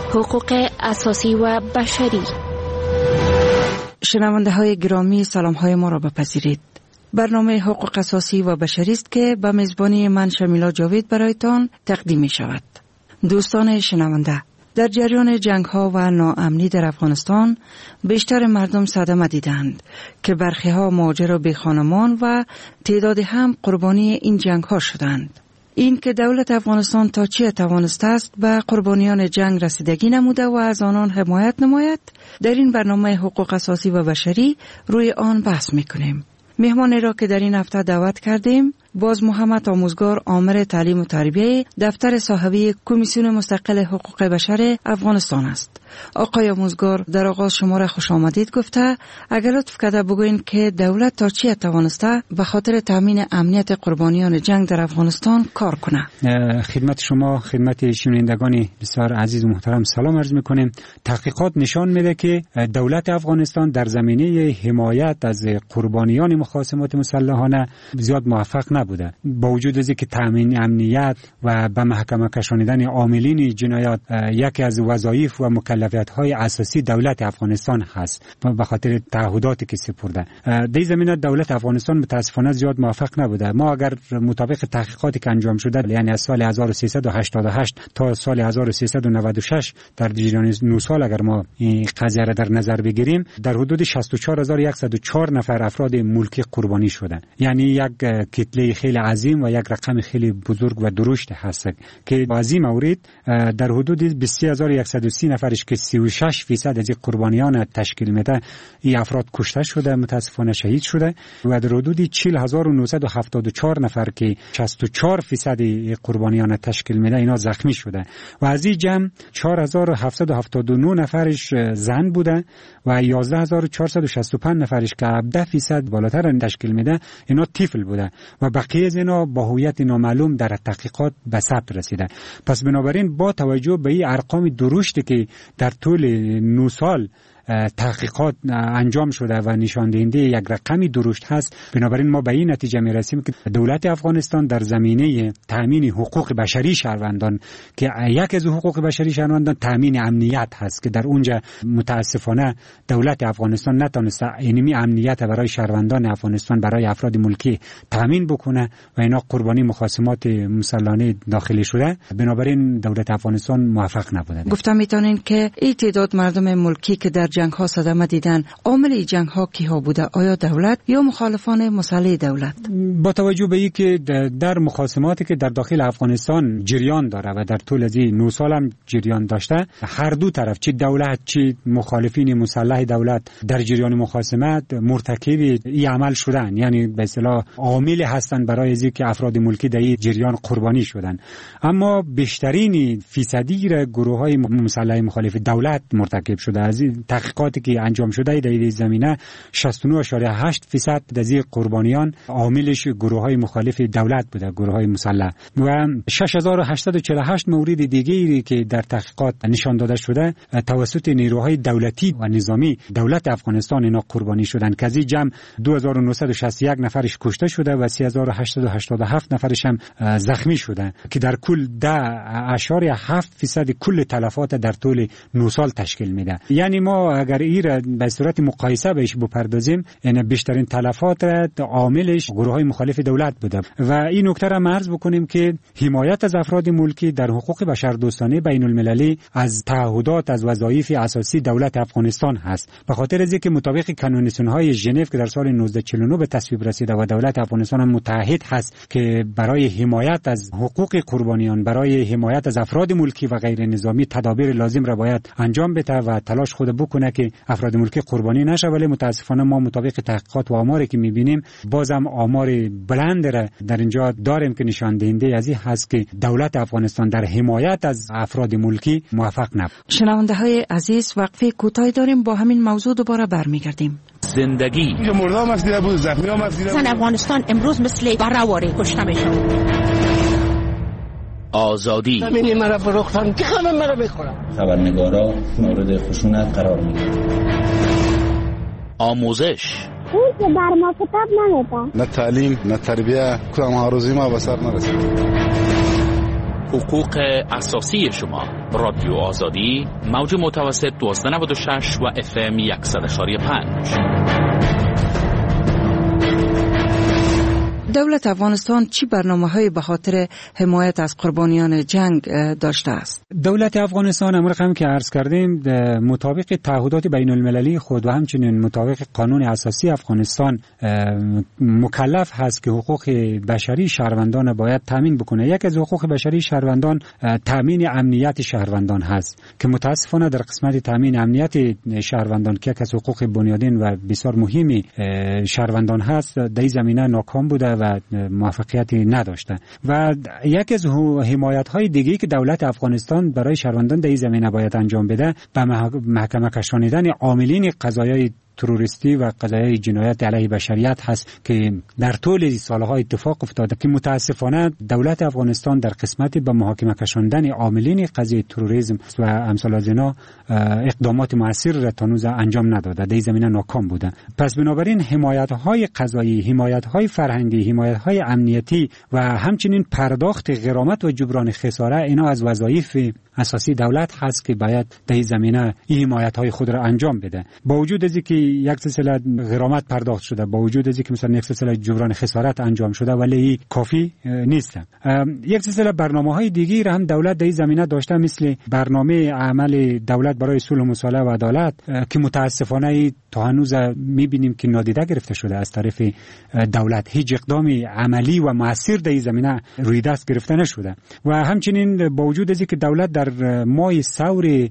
Speaker 1: حقوق اساسی و بشری.
Speaker 21: شنونده های گرامی، سلام های ما را بپذیرید. برنامه حقوق اساسی و بشری است که به میزبانی من شمیلا جاوید برایتان تقدیم می شود. دوستان شنونده، در جریان جنگ ها و ناامنی در افغانستان بیشتر مردم صدمه دیدند که برخی ها مهاجر و بیخانمان و تعدادی هم قربانی این جنگ ها شدند. این که دولت افغانستان تا چه توانسته است به قربانیان جنگ رسیدگی نموده و از آنان حمایت نماید، در این برنامه حقوق اساسی و بشری روی آن بحث میکنیم. مهمانی را که در این هفته دعوت کردیم، باز محمد آموزگار، آمر تعلیم و تربیه دفتر صاحبی کمیسیون مستقل حقوق بشر افغانستان است. آقای آموزگار، در آغاز شما را خوش آمدید گفته اگر لطف کرده بگوین که دولت تا چی توانسته به خاطر تامین امنیت قربانیان جنگ در افغانستان کار کنه.
Speaker 22: خدمت شما، خدمت شنوندگان بسیار عزیز و محترم سلام عرض میکنیم. تحقیقات نشان میده که دولت افغانستان در زمینه حمایت از قربانیان مخاصمات مسلحانه زیاد موفق نبوده. با وجود از اینکه تامین امنیت و به محکمه کشانیدن عاملین جنایات یکی از وظایف و مکلفیت‌های اساسی دولت افغانستان هست به خاطر تعهداتی که سپرده. در این زمینه دولت افغانستان متاسفانه زیاد موفق نبوده. ما اگر مطابق تحقیقاتی که انجام شده، یعنی از سال 1388 تا سال 1396 در جریان 9 سال اگر ما این قضیه را در نظر بگیریم، در حدود 64104 نفر افراد ملکی قربانی شدند. یعنی یک کتله خیلی عظیم و یک رقم خیلی بزرگ و درشت هست که از این مورد در حدود 23130 نفرش که 36% از قربانیان تشکیل میده، این افراد کشته شده، متاسفانه شهید شده و در حدود 40974 نفر که 64% قربانیان تشکیل میده اینا زخمی شده و از این جمع 4779 نفرش زن بوده و 11465 نفرش که 17% بالاتر تشکیل میده اینا طفل بوده و بقیه از اینا با هویت نامعلوم در تحقیقات به ثبت رسیده. پس بنابراین با توجه به این ارقام درشتی که در طول 9 سال تحقیقات انجام شده و نشان دهنده یک رقمی درشت هست، بنابراین ما به این نتیجه می رسیم که دولت افغانستان در زمینه تامین حقوق بشری شهروندان که یک از حقوق بشری شهروندان تامین امنیت هست که در اونجا متاسفانه دولت افغانستان نتونسته اینمی امنیت برای شهروندان افغانستان، برای افراد ملکی تامین بکنه و اینا قربانی مخاصمات مسلحانه داخلی شده. بنابراین دولت افغانستان موفق نبوده.
Speaker 21: گفتم میتونین که این تعداد مردم ملکی که در جنگ ها صدمه دیدن، عامل این جنگ ها کی ها بوده؟ آیا دولت یا مخالفان مسلح دولت؟
Speaker 22: با توجه به اینکه در مخاصماتی که در داخل افغانستان جریان داره و در طول از این 9 سال هم جریان داشته، هر دو طرف، چه دولت چه مخالفین مسلح دولت، در جریان مخاصمت مرتکب این عمل شدن، یعنی به اصطلاح عامل هستند برای اینکه افراد ملکی در این جریان قربانی شدن. اما بیشترین فیصدی را گروه های مسلح مخالف دولت مرتکب شده. از تحقیقاتی که انجام شده در این زمینه 69.8% از این قربانیان عاملش گروه‌های مخالف دولت بوده، گروه‌های مسلح، و 6848 مورد دیگری که در تحقیقات نشان داده شده توسط نیروهای دولتی و نظامی دولت افغانستان اینا قربانی شدند که از این جمع 2961 نفرش کشته شده و 3887 نفرش هم زخمی شده که در کل 10.7% کل تلفات در طول 9 سال تشکیل میده. یعنی ما اگر این را به صورت مقایسه بهش بپردازیم، یعنی بیشترین تلفات را عاملش گروه‌های مخالف دولت بوده و این نکته را عرض بکنیم که حمایت از افراد ملکی در حقوق بشر دوستانه بین المللی از تعهدات، از وظایف اساسی دولت افغانستان هست. به خاطر از اینکه مطابق کنوانسیون‌های ژنو که در سال 1949 به تصویب رسیده و دولت افغانستان هم متحد هست که برای حمایت از حقوق قربانیان، برای حمایت از افراد ملکی و غیر نظامی تدابیر لازم را باید انجام بده و تلاش خود بکنه که افراد ملکی قربانی نشه. ولی متاسفانه ما مطابق تحقیقات و آماری که می‌بینیم بازم آمار بلند را در اینجا داریم که نشان دهنده از این هست که دولت افغانستان در حمایت از افراد ملکی موفق نبود.
Speaker 21: شنونده‌های عزیز، وقفه کوتاهی داریم، با همین موضوع دوباره برمیگردیم.
Speaker 12: زندگی
Speaker 23: اینجا مردم مسئله بود، زخمی هم مسئله بود.
Speaker 24: افغانستان امروز مثل برآواره کشته میشه.
Speaker 12: آزادی
Speaker 23: همین مرا فروختن که همه مرا بخورن.
Speaker 25: خبرنگارا مورد خشونت قرار میگیرن.
Speaker 12: آموزش
Speaker 26: اون که بر ما کتاب نمیدن،
Speaker 23: نه تعلیم نه تربیه، کدام ها روزی ما به سر نرسید.
Speaker 12: حقوق اساسی شما. رادیو آزادی، موج متوسط 1296 و FM 100.5.
Speaker 21: دولت افغانستان چی برنامه‌هایی به خاطر حمایت از قربانیان جنگ داشته است؟
Speaker 22: دولت افغانستان امر رقم که عرض کردیم مطابق تعهدات بین المللی خود و همچنین مطابق قانون اساسی افغانستان مکلف هست که حقوق بشری شهروندان باید تامین بکنه. یک از حقوق بشری شهروندان تامین امنیت شهروندان هست که متاسفانه در قسمت تامین امنیت شهروندان که یک از حقوق بنیادین و بسیار مهمی شهروندان هست در این زمینه ناکام بوده و موفقیتی نداشته. و یک از حمایت‌های دیگه‌ای که دولت افغانستان برای شهروندان در این زمینه باید انجام بده به محکمه کشانیدن عاملین قضایای تروریستی و قضایای جنایت علیه بشریت هست که در طول سالها اتفاق افتاده که متاسفانه دولت افغانستان در قسمت به محاکمه کشاندن عاملین قضیه تروریسم و امثال از اینا اقدامات مؤثر را تا هنوز انجام نداده، در این زمینه ناکام بوده. پس بنابراین حمایت‌های قضایی، حمایت‌های فرهنگی، حمایت‌های امنیتی و همچنین پرداخت غرامت و جبران خساره اینا از وظایف اساسی دولت هست که باید در این زمینه این حمایت‌های خود را انجام بده. با وجود از اینکه یک سلسله غرامت پرداخت شده، با وجود از اینکه مثلا یک سلسله جبران خسارت انجام شده، ولی کافی نیست. یک سلسله برنامه‌های دیگه را هم دولت در این زمینه داشته، مثل برنامه عمل دولت برای صلح و مصالحه و عدالت که متاسفانه تا هنوز می‌بینیم که نادیده گرفته شده از طرف دولت. هیچ اقدام عملی و مؤثر در این زمینه روی دست گرفته نشده. و همچنین با وجود از اینکه دولت در ماه ثور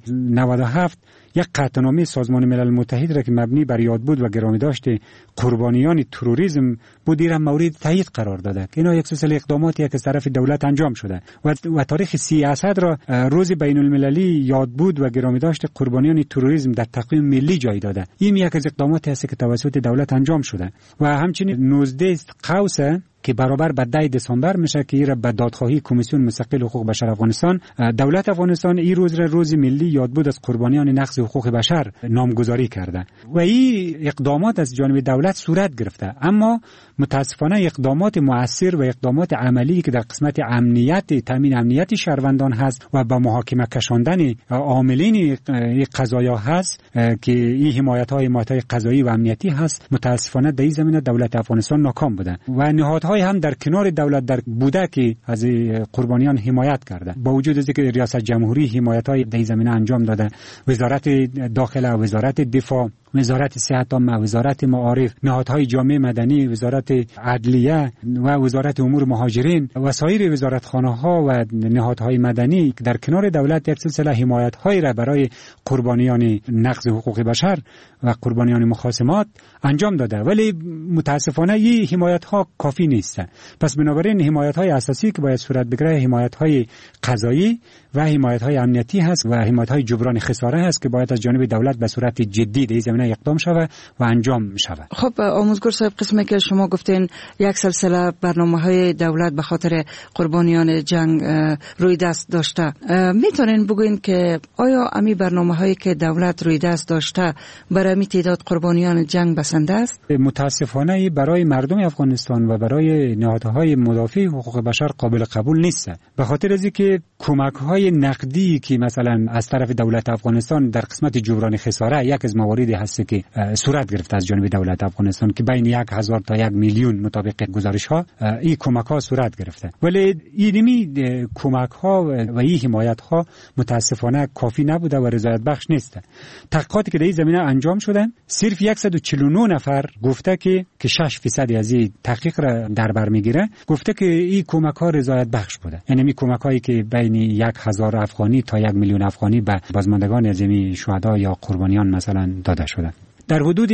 Speaker 22: 97 یک قطعنامه سازمان ملل متحد را که مبنی بر یادبود و گرامی داشته قربانیان تروریسم بود را مورد تایید قرار داده که اینا یک سلسله اقداماتی که از طرف دولت انجام شده و تاریخ 30 اسد را روز بین المللی یادبود و گرامی داشته قربانیان تروریسم در تقویم ملی جای داده. این یک از اقداماتی است که توسط دولت انجام شده. و همچنین 19 قوس که برابر به 10 دسامبر میشه که این را به دادخواهی کمیسیون مستقل حقوق بشر افغانستان، دولت افغانستان این روز را روز ملی یادبود از قربانیان نقض حقوق بشر نامگذاری کرده و این اقدامات از جانب دولت صورت گرفته. اما متاسفانه اقدامات مؤثر و اقدامات عملی که در قسمت امنیت، تامین امنیت شهروندان هست و به محاکمه کشاندن عاملین قضایا هست که این حمایت‌های قضایی و امنیتی هست، متاسفانه در این زمینه دولت افغانستان ناکام بوده و نهادهای هم در کنار دولت در بوده که از قربانیان حمایت کرده. با وجود از اینکه ریاست جمهوری حمایت‌های در این زمینه انجام داده، وزارت داخله، وزارت دفاع، وزارت صحت عامه، وزارت معارف، نهادهای جامعه مدنی، وزارت عدلیه و وزارت امور مهاجرین و سایر وزارتخانه‌ها و نهادهای مدنی که در کنار دولت یک سلسله حمایت‌های را برای قربانیان نقض حقوق بشر و قربانیان مخاصمات انجام داده، ولی متاسفانه این حمایت‌ها کافی نیست. پس بنابراین حمایت‌های اساسی که باید صورت بگیره حمایت‌های قضایی و حمایت‌های امنیتی هست و حمایت‌های جبران خساره هست که باید از جانب دولت به صورت جدی در این زمینه اقدام شود و انجام شود.
Speaker 21: خب آموزگار صاحب، قسمی که شما گفتین یک سلسله برنامه‌های دولت به خاطر قربانیان جنگ روی دست داشته، میتونین بگوین که آیا امی برنامه‌هایی که دولت روی دست داشته برای می تعداد قربانیان جنگ بسنده است؟
Speaker 22: متاسفانه برای مردم افغانستان و برای نهادهای مدافع حقوق بشر قابل قبول نیست، به خاطر از اینکه کمک‌های نقدی که مثلا از طرف دولت افغانستان در قسمت جبران خساره یک از مواردی هست که صورت گرفته از جانب دولت افغانستان که بین 1000 تا 1 میلیون مطابق گزارش‌ها این کمک‌ها صورت گرفته، ولی اینمی کمک‌ها و این حمایت‌ها متاسفانه کافی نبوده و رضایت بخش نیست. تحقیقاتی که در این زمینه انجام شده، صرف 149 نفر گفته که 6% از این تحقیق را در بر میگیره، گفته که این کمک‌ها رضایت بخش بوده. یعنی این کمک‌هایی که بین 1000 افغانی تا 1 میلیون افغانی به بازماندگان از این شهدا یا قربانیان مثلا داده شده. در حدود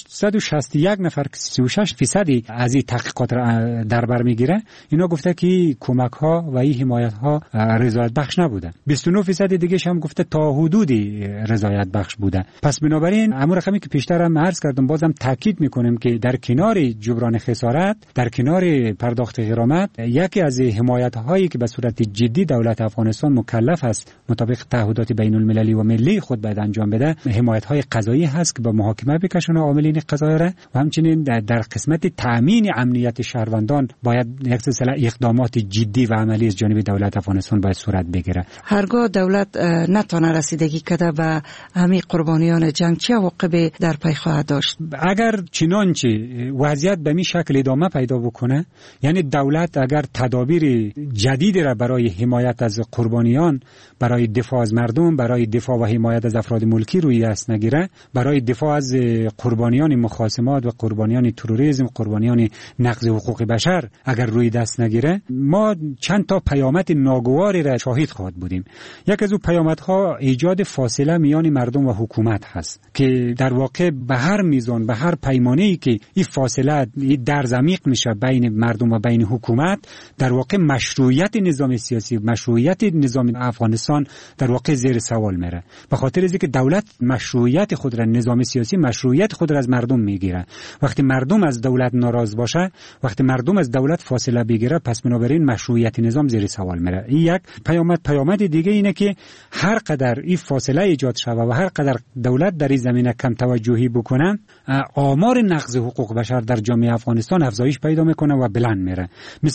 Speaker 22: 861 نفر 36% از این تحقیقات را در بر میگیره، اینا گفته که کمک ها و این حمایت ها رضایت بخش نبوده. 29% دیگه هم گفته تا حدودی رضایت بخش بوده. پس بنابراین امر رقمی که پیشتر هم عرض کردم بازم تاکید میکنیم که در کنار جبران خسارت، در کنار پرداخت غرامت، یکی از حمایت هایی که به صورت جدی دولت افغانستان مکلف است مطابق تعهدات بین المللی و ملی خود باید انجام بده، حمایت های قضایی هست که به محاکمه محاکمه بکشونه عاملین قضایی را و همچنین در قسمت تامین امنیت شهروندان باید یک سلسله اقدامات جدی و عملی از جانب دولت افغانستان باید صورت بگیره.
Speaker 21: هرگاه دولت نتونه رسیدگی کرده به همه قربانیان جنگ چه عواقبی در پی خواهد داشت؟
Speaker 22: اگر چنانچه وضعیت به می شکل ادامه پیدا بکنه، یعنی دولت اگر تدابیر جدید را برای حمایت از قربانیان، برای دفاع از مردم، برای دفاع و حمایت از افراد ملکی روی دست نگیره، برای دفاع از قربانیان مخاصمات و قربانیان تروریسم، قربانیان نقض حقوق بشر اگر روی دست نگیره، ما چند تا پیامد ناگواری را شاهد خواهد بودیم. یک از اون پیامدها ایجاد فاصله میان مردم و حکومت هست که در واقع به هر میزان، به هر پیمانه‌ای که این فاصله درز عمیق میشه بین مردم و بین حکومت، در واقع مشروعیت نظام سیاسی، مشروعیت نظام افغانستان در واقع زیر سوال میره. به خاطر اینکه دولت مشروعیت خود را، نظام سیاسی مشروعیت خود را از مردم میگیره. وقتی مردم از دولت ناراض باشه، وقتی مردم از دولت فاصله بگیره، پس بنابراین مشروعیت نظام زیر سوال میره. این یک پیامد دیگه اینه که هر قدر این فاصله ایجاد شود و هر قدر دولت در این زمینه کم توجهی بکنه، آمار نقض حقوق بشر در جامعه افغانستان افزایش پیدا میکنه و بلند میره.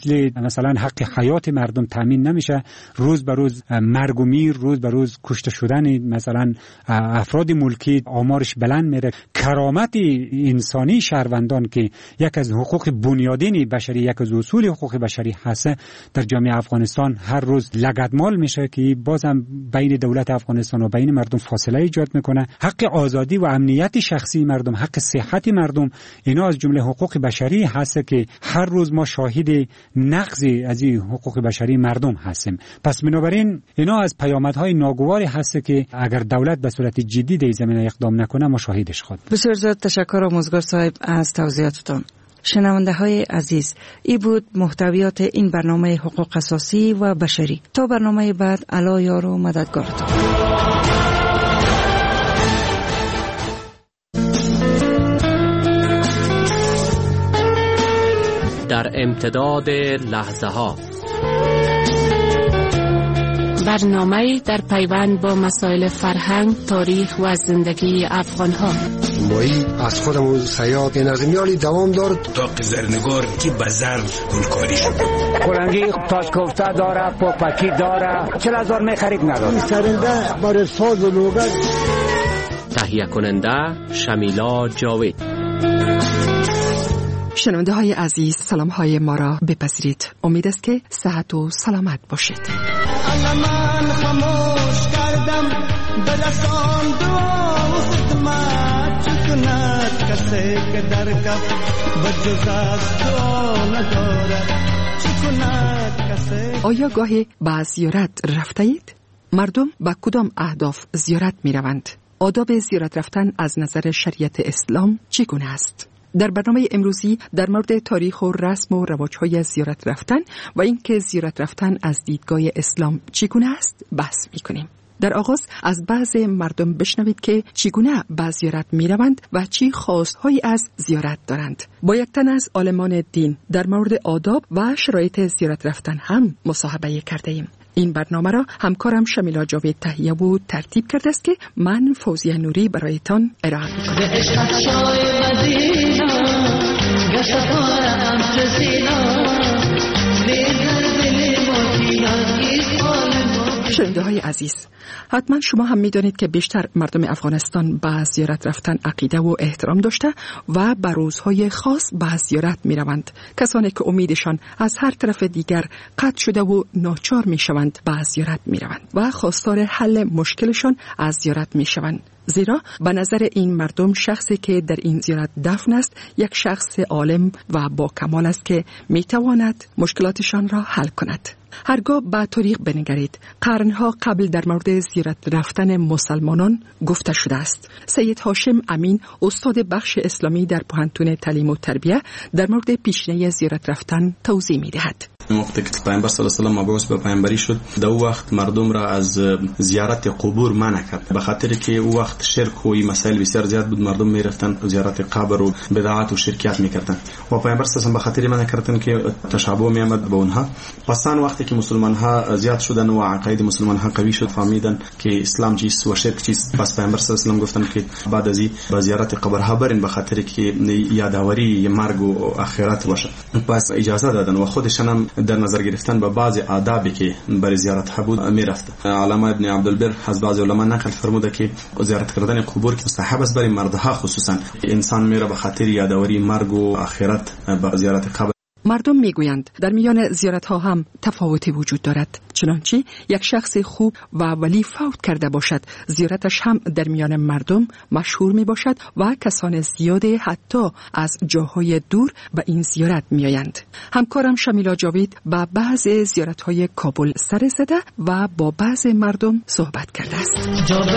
Speaker 22: مثلا حق حیات مردم تامین نمیشه، روز به روز مرگ و میر، روز به روز کشته شدن مثلا افراد ملکی آمارش بلند میره. کرامت انسانی شهروندان که یک از حقوق بنیادین بشری، یک از اصول حقوق بشری هست، در جامعه افغانستان هر روز لگدمال میشه که بازم بین دولت افغانستان و بین مردم فاصله ایجاد میکنه. حق آزادی و امنیت شخصی مردم، حق صحت مردم، اینا از جمله حقوق بشری هست که هر روز ما شاهد نقض از این حقوق بشری مردم هستیم. پس بنابراین اینا از پیامدهای ناگواری هست که اگر دولت به صورت جدی در زمینه اقدام نکنه ما شاهدش خواهیم.
Speaker 21: بسیار زیاد تشکر آموزگار صاحب از توضیحاتتان. شنونده های عزیز، ای بود محتویات این برنامه حقوق اساسی و بشری. تا برنامه بعد، الا یار و مددگارتان.
Speaker 3: در امتداد لحظه ها،
Speaker 4: برنامه در پیوند با مسائل فرهنگ، تاریخ و زندگی افغان ها.
Speaker 7: مایی از خودمون سیاد نظمیالی دوام دارد
Speaker 9: تا زرنگار که بزر گلکاری شد.
Speaker 11: کلنگی تاشکوفته داره، پوپکی داره، 40,000 میخرید نداره.
Speaker 7: سرنده برای ساز و لوگت.
Speaker 3: تهیه کننده شمیلا جاوید.
Speaker 26: شنونده های عزیز، سلام های ما را بپذیرید. امید است که صحت و سلامت باشید.
Speaker 27: من خاموش کردم برسان دعا و خدمت، چکند کسی که در کف بجز از دعا ندارد، چکند کسی.
Speaker 26: آیا گاهی به زیارت رفته اید؟ مردم به کدام اهداف زیارت می روند؟ آداب زیارت رفتن از نظر شریعت اسلام چگونه است؟ در برنامه امروزی در مورد تاریخ و رسم و رواج‌های زیارت رفتن و اینکه زیارت رفتن از دیدگاه اسلام چگونه است بحث می‌کنیم. در آغاز از بعض مردم بشنوید که چگونه به زیارت می‌روند و چه خواست‌هایی از زیارت دارند. با یک تن از عالمان دین در مورد آداب و شرایط زیارت رفتن هم مصاحبه کرده‌ایم. این برنامه را همکارم شمیلا جاوید تهیه و ترتیب کرده است که من فوزیه نوری برایتان ارائه شنونده های عزیز، حتما شما هم می‌دانید که بیشتر مردم افغانستان به زیارت رفتن عقیده و احترام داشته و به روزهای خاص به زیارت می‌روند. کسانی که امیدشان از هر طرف دیگر قطع شده و ناچار می‌شوند به زیارت می‌روند و خواستار حل مشکلشان از زیارت می‌شوند. زیرا به نظر این مردم شخصی که در این زیارت دفن است یک شخص عالم و با کمال است که می‌تواند مشکلاتشان را حل کند. هرگاه به تاریخ بنگرید، قرنها قبل در مورد زیارت رفتن مسلمانان گفته شده است. سید هاشم امین، استاد بخش اسلامی در پوهنتون تعلیم و تربیت، در مورد پیشینه زیارت رفتن توضیح می‌دهد.
Speaker 5: وقتی که پیامبر صلی الله علیه و آله مبعوث به پیامبری شد در او وقت مردم را از زیارت قبور منع کرد، به خاطر که او وقت شرک و این مسائل بسیار زیاد بود. مردم میرفتن زیارت قبر و بدعات و شرکیات میکردن و پیامبر صلی الله علیه و آله به خاطر منع کردن که تشابه میامد به اونها. پسان وقتی که مسلمان ها زیاد شدن و عقاید مسلمان ها قوی شد، فهمیدن که اسلام چیست و شرک چیست، پس پیامبر صلی الله علیه و آله گفتن که بعد از این به زیارت قبرها برین به خاطر که یادآوری مرگ و آخرت باشه. پس اجازه دادن و خودشان هم در نظر گرفتن به بعض آدابی که برای زیارت ها بود میرفت. علامه ابن عبدالبر از بعض علما نقل فرموده که زیارت کردن قبور که مستحب است برای مردها، خصوصا انسان میره به خاطر یادآوری مرگ و آخرت به زیارت قبر.
Speaker 26: مردم میگویند در میان زیارت‌ها هم تفاوتی وجود دارد، چنانچه یک شخص خوب و ولی فوت کرده باشد زیارتش هم در میان مردم مشهور می باشد و کسان زیاده حتی از جاهای دور به این زیارت میآیند. همکارم شمیلا جاوید با بعض زیارت‌های کابل سر زده و با بعض مردم صحبت کرده است.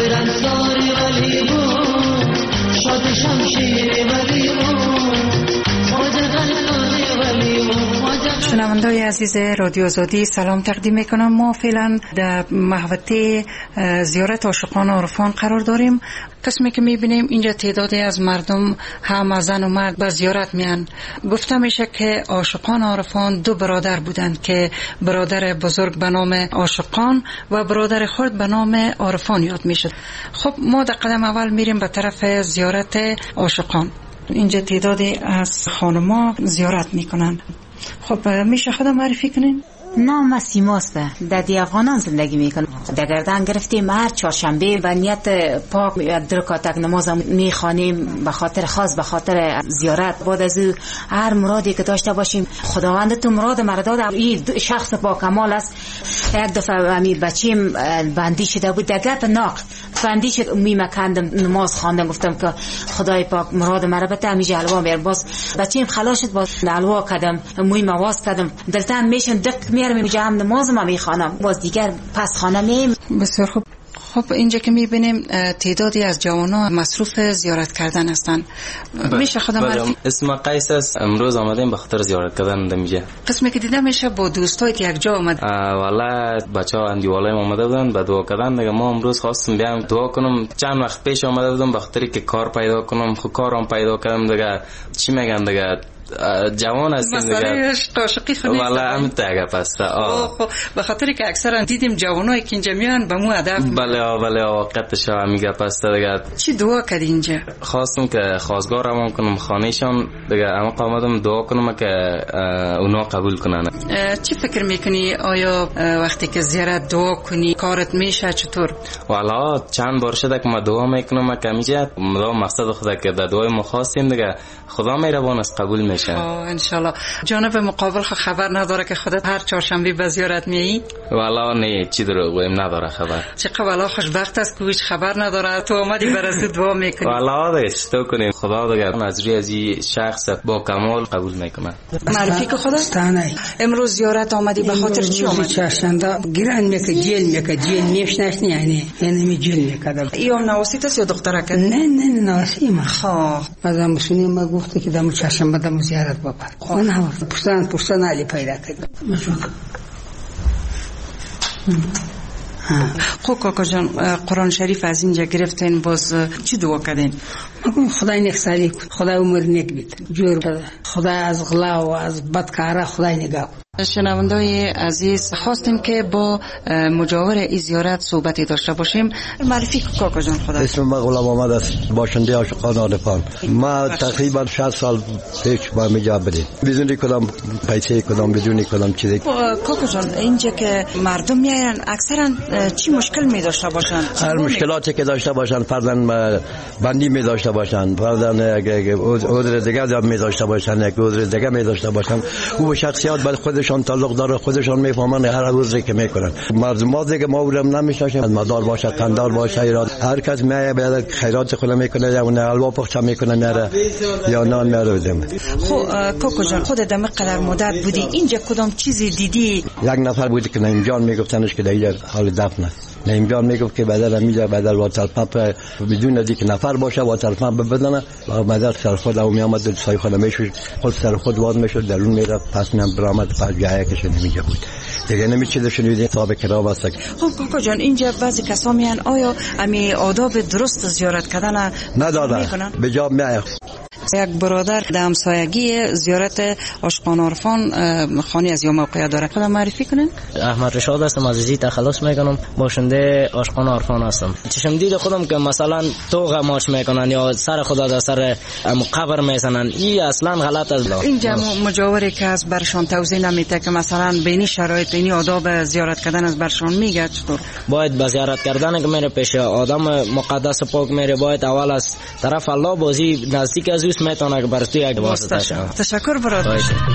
Speaker 26: شنوندای عزیز رادیو آزادی سلام تقدیم میکنم. ما فعلا در محوطه زیارت عاشقان عرفان قرار داریم. قسمی که میبینیم اینجا تعدادی از مردم هم زن و مرد به زیارت میان. گفته میشه که عاشقان عرفان دو برادر بودند که برادر بزرگ به نام عاشقان و برادر خرد به نام عرفان یاد میشد. خب ما در قدم اول میریم به طرف زیارت عاشقان. اینجا تعدادی از خانم‌ها زیارت میکنن. خب میشه خودم معرفی کنین؟
Speaker 6: نام سیماست. در افغانان زندگی میکنم. در گردن گرفتیم هر چهارشنبه به نیت پاک درکاتک نماز میخوانیم به خاطر خاص به خاطر زیارت. بعد از هر مرادی که داشته باشیم خداوند تو مراد مرا داد. این شخص با کمال است. یک دفعه امی بچیم بندی شده بود در گپ ناق بندی شد، میمکندم نماز خواندم، گفتم که خدای پاک مراد مرا بده. همیشه حلوا میار. باز بچیم خلاص شد، باز حلوا کردم، موی مواز کردم، دلتم میشن دق میارم میجا هم نماز ما میخوانم. باز دیگر پس خانه میم.
Speaker 26: بسیار خوب. خب اینجا که میبینیم تعدادی از جوانان مصروف زیارت کردن هستن. میشه خودم معرفی؟
Speaker 10: اسم قیس است. امروز آمدیم به خاطر زیارت کردن دمیجه.
Speaker 26: قسمی که دیدم میشه با دوستایی که یک جا اومد.
Speaker 10: والا بچه‌ها اندیواله اومده بودن به دعا کردن دیگه. ما امروز خواستم بیام دعا کنم. چند وقت پیش اومده بودم به خاطر که کار پیدا کنم. خب کارم پیدا کردم دیگه. چی میگن دیگه جوان هستیم دیگه.
Speaker 26: مسئله عاشقی خود نیست.
Speaker 10: والا هم تاگه پسته.
Speaker 26: به خاطر که اکثرا دیدیم جوانایی که اینجا میان به مو هدف.
Speaker 10: بله واقعیتش میگه پسته دیگه.
Speaker 26: چی دعا کردی اینجا؟
Speaker 10: خواستم که خواستگارم کنم خانه‌شان دیگه. اما قامدم دعا کنم که اونا قبول کنن.
Speaker 26: چی فکر میکنی آیا وقتی که زیارت دعا کنی کارت میشه چطور؟
Speaker 10: والا چند بار شده که ما دعا میکنم که میشه مقصد خدا که در دعای ما خواستیم دیگه خدا مهربان است قبول میشه.
Speaker 26: انشالله. جانب مقابل خبر نداره که خودت هر چهارشنبه به زیارت میایی؟
Speaker 10: والا نه چی دروغ گویم نداره خبر.
Speaker 26: چقدر والا خوشبخت است که هیچ خبر نداره. تو اومدی برای دعا میکنی.
Speaker 10: والا دیگه تو کنیم خدا دیگه از روی از این شخص با کمال قبول میکنه.
Speaker 26: معرفی که خدا استانه. امروز زیارت آمدی به خاطر چی اومدی؟
Speaker 13: چهارشنبه گران میکه جیل میشناس یعنی جیل میکردم.
Speaker 26: ایو نواسیت است یا دختره که؟
Speaker 13: نه نواسی ما. خب بعدم مسونی ما گفته که دم چهارشنبه دم زیارت ببر. اون پرسان علی پیدا کرد.
Speaker 26: خب کاکا جان قرآن شریف از اینجا گرفتین باز چی دعا کردین؟
Speaker 13: خدای نیک سالی کن، خدای عمر نیک بید، جور بده، خدای از غلا و از بدکارا خدای نگاه.
Speaker 26: شنوندای عزیز خواستیم که با مجاور این زیارت صحبتی داشته باشیم. معرفی کاکا جان خدا.
Speaker 14: اسم من غلام احمد است، باشنده عاشقان عرفان. ما تقریبا 60 سال پیش با اینجا بودیم. بدون کدام پیسه کدام بدون کدام چیزی.
Speaker 26: کاکا جان اینجا که مردم میاین اکثرا چی مشکل می داشته باشن؟
Speaker 14: هر مشکلاتی که داشته باشن، فرضاً بندی می داشته باشن، فرضاً عذر دیگه می داشته باشن، یک عذر دیگه می داشته باشن، او شخصیت بر خودشان تعلق داره، خودشان میفهمن هر عذری که میکنن. مردم دیگه ما اونم نمیشناسیم، مدار باشه، قندار باشه، ایراد هر کس میاد خیرات خود میکنه، یا اون حلوا پخش میکنه میاره یا نان میاره بدیم.
Speaker 26: خب کاکا جان خود دم قدر مدت بودی اینجا کدام چیزی دیدی؟
Speaker 14: یک نفر بود که نیم جان میگفتنش که دیگه حال دفن است. اینجا میگفت که بدل میجا بدل واتر پمپ بدون دیگه نفر باشه واتر پمپ بدنه و بدل سر خود او میامد سای خود میشد خود سر خود واد میشد درون میره پس میام برآمد پس جایی که نمیجا بود دیگه نمیچه شنیدین حساب کرا واسه.
Speaker 21: خب کاکا جان اینجا بعضی کسا میان آیا امی آداب درست زیارت کردن
Speaker 14: نداره به جا میای.
Speaker 21: یک برادر در همسایگی زیارت عاشقان عرفان خانه از یا موقع داره، خودم معرفی کنین؟
Speaker 2: احمد رشاد هستم، از ازی تخلص میکنم، باشنده عاشقان عرفان هستم. چشم دید خودم که مثلا توغ ماچ میکنن یا سر خدا در سر قبر میزنن، این اصلا غلط است.
Speaker 21: اینجا مجاوری که از برشان توضیح نمیده که مثلا بینی شرایط اینی آداب زیارت کردن از برشان میگه چطور؟
Speaker 2: باید به زیارت کردن که میره پیش آدم مقدس پاک میره، باید اول از طرف الله بازی نزدیک از اوست میتونه که بر تو یک واسطه شد.
Speaker 21: تشکر برادر.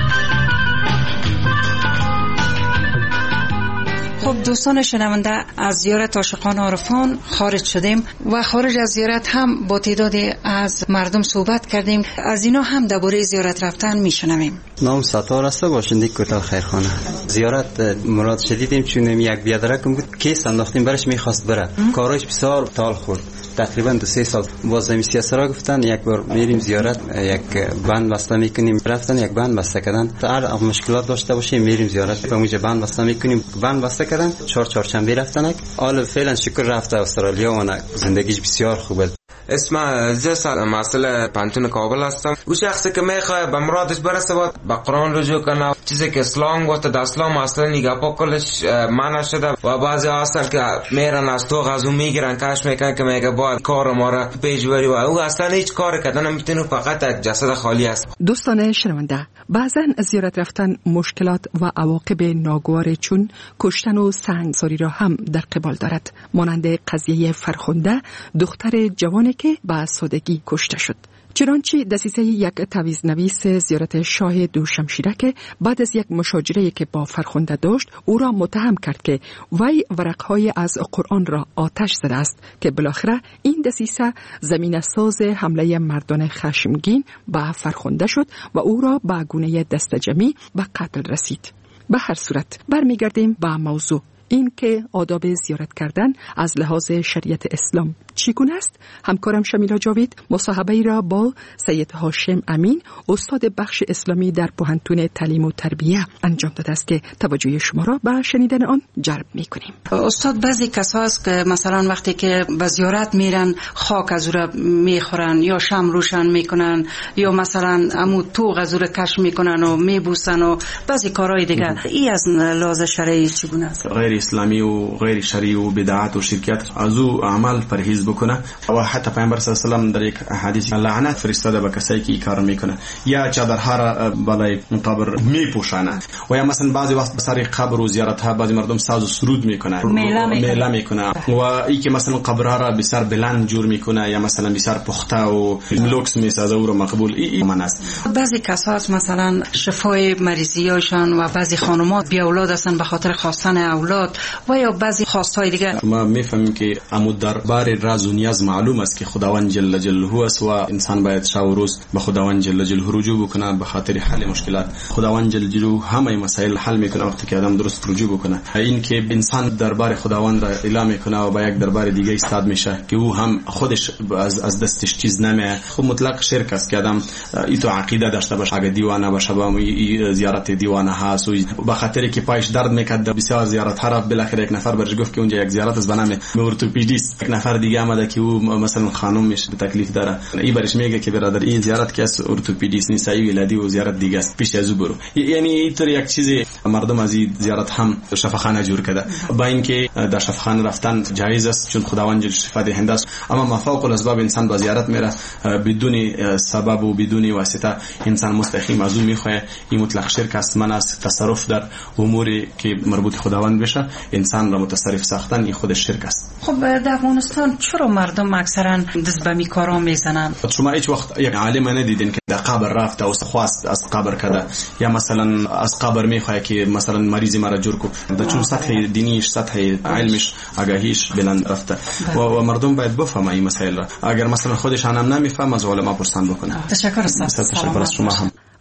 Speaker 21: خب دوستان شنونده، از زیارت عاشقان عرفان خارج شدیم و خارج از زیارت هم با تعدادی از مردم صحبت کردیم. از اینا هم درباره زیارت رفتن میشنویم.
Speaker 8: نام ستار است، باشنده کوتاه خیرخانه. زیارت مراد شدیدیم چون یک بیادرکم بود کیس انداختیم برش میخواست بره، کارش بسیار تال خورد. تقریبا 2-3 سال باز سیاسرا گفتن یک بار میریم زیارت، یک بند بسته میکنیم. رفتن یک بند بسته کردن، هر مشکلات داشته باشیم میریم زیارت، اونجا بند بسته میکنیم. بند بسته کردن 4 چهارشنبه رفتن. حالا فعلا شکر رفته استرالیا و زندگیش بسیار خوبه.
Speaker 15: اسم عزیز مسئله پنتون کابل هستم. او شخصی که میخواه به مرادش برسه باید به قرآن رجوع کنه، چیزی که اسلام گفته در اسلام اصلا نگاه کلش منع شده و بعضی هستن که میرن از تو غزو میگیرن کش میکنن که میگه باید کار ما را پیش بری و او اصلا هیچ کار کردن نمیتونه، فقط یک جسد خالی است.
Speaker 26: دوستان شنونده، بعضا زیارت رفتن مشکلات و عواقب ناگوار چون کشتن و سنگساری را هم در قبال دارد، مانند قضیه فرخنده، دختر جوانی که به سادگی کشته شد. چنانچه دسیسه یک تعویض نویس زیارت شاه دوشمشیره که بعد از یک مشاجره که با فرخنده داشت او را متهم کرد که وی ورقهای از قرآن را آتش زده است، که بالاخره این دسیسه زمین ساز حمله مردان خشمگین به فرخنده شد و او را به گونه دستجمعی به قتل رسید. به هر صورت برمیگردیم به موضوع، این که آداب زیارت کردن از لحاظ شریعت اسلام چگونه است. همکارم شمیلا جاوید مصاحبه‌ای را با سید هاشم امین، استاد بخش اسلامی در پوهنتون تعلیم و تربیه انجام داده است که توجه شما را به شنیدن آن جلب می‌کنیم.
Speaker 21: استاد، بعضی کسا است که مثلا وقتی که به زیارت میرن خاک از او را میخورن یا شمع روشن میکنن یا مثلا عمو توغ از او را کش میکنن و میبوسن و بعضی کارهای دیگه. این از لحاظ شرعی چگونه است؟
Speaker 5: غیر اسلامی و غیر شرعی و بدعت و شرکیات از او عمل پرهیز بکنه و حتی پیامبر صلی الله علیه و سلم در یک حدیث لعنت فرستاده به کسایی که این کار میکنه یا چادرها را بالای قبر میپوشانه و یا مثلا بعضی وقت به سر قبر و زیارت ها بعضی مردم ساز و سرود میکنه، میله میکنه و این که مثلا قبرها را بسیار بلند جور میکنه یا مثلا بسیار پخته و لوکس میسازه او را مقبول این من است.
Speaker 21: بعضی کسات مثلا شفای مریضیاشان و بعضی خانمات بی اولاد هستن به خاطر خواستن اولاد و یا بعضی خواستهای دیگه.
Speaker 5: ما میفهمیم که عمود دربار راز و نیاز معلوم است که خداوند جل جلاله است و انسان باید شب و روز به خداوند جل جلاله رجوع بکنه به خاطر حل مشکلات. خداوند جل جلاله همه مسائل حل میکنه وقتی که آدم درست رجوع بکنه. این که انسان دربار خداوند را اعلام میکنه و با یک دربار دیگه ایستاد میشه که او هم خودش از دستش چیز نمیه، خب مطلق شرک است که آدم این تو عقیده داشته باشه اگه دیوانه باشه با زیارت دیوانه هست و به خاطر که پایش درد میکرد بسیار زیارت ها را بالاخره یک نفر برش گفت که اونجا یک زیارت از بنام ارتوپدیست، یک نفر دیگه آمده که او مثلا خانم میشه به تکلیف داره، این برش میگه که برادر این زیارت که از ارتوپدیست نیست، ای ولادی و زیارت دیگه است پیش از او برو. یعنی اینطور یک چیزی مردم از این زیارت هم شفاخانه جور کرده. با اینکه در شفاخانه رفتن جایز است چون خداوند شفا دهنده است، اما مفاوق الاسباب انسان با زیارت میره بدون سبب و بدون واسطه انسان مستقیم از او میخواه. این مطلق شرک است، من از تصرف در اموری که مربوط خداوند بشه انسان را متصرف ساختن این خودش شرک است.
Speaker 21: خب در افغانستان چرا مردم اکثرا دست به می کارا میزنن؟
Speaker 5: شما هیچ وقت یک عالم ندیدین که در قبر رفت و خواست از قبر کده یا مثلا از قبر میخواد که مثلا مریضی مرا جور کو؟ چون سطح دینیش سطح علمش آگاهیش بلند رفته و مردم باید بفهمن این مسائل را. اگر مثلا خودش هم نمیفهم از علما پرسان بکنه.
Speaker 21: تشکر است.
Speaker 5: تشکر از شما هم.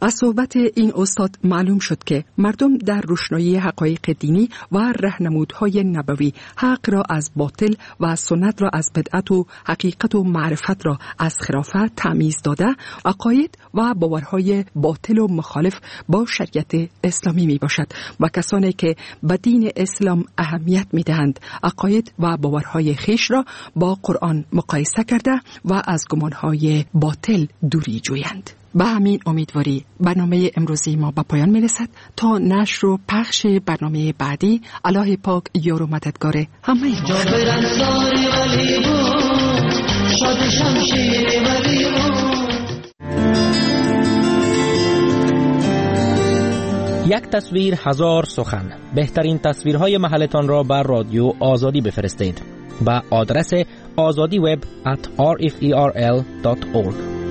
Speaker 26: از صحبت این استاد معلوم شد که مردم در روشنایی حقایق دینی و راهنمودهای نبوی حق را از باطل و سنت را از بدعت و حقیقت و معرفت را از خرافه تمیز داده عقاید و باورهای باطل و مخالف با شریعت اسلامی می باشد و کسانی که به دین اسلام اهمیت می دهند عقاید و باورهای خیش را با قرآن مقایسه کرده و از گمانهای باطل دوری جویند. به همین امیدواری برنامه امروزی ما به پایان می رسد. تا نشر و پخش برنامه بعدی الله پاک یار و مددگار همه
Speaker 1: یک تصویر هزار سخن. بهترین تصویرهای محلتان را بر رادیو آزادی بفرستید. با آدرس azadiweb@rferl.org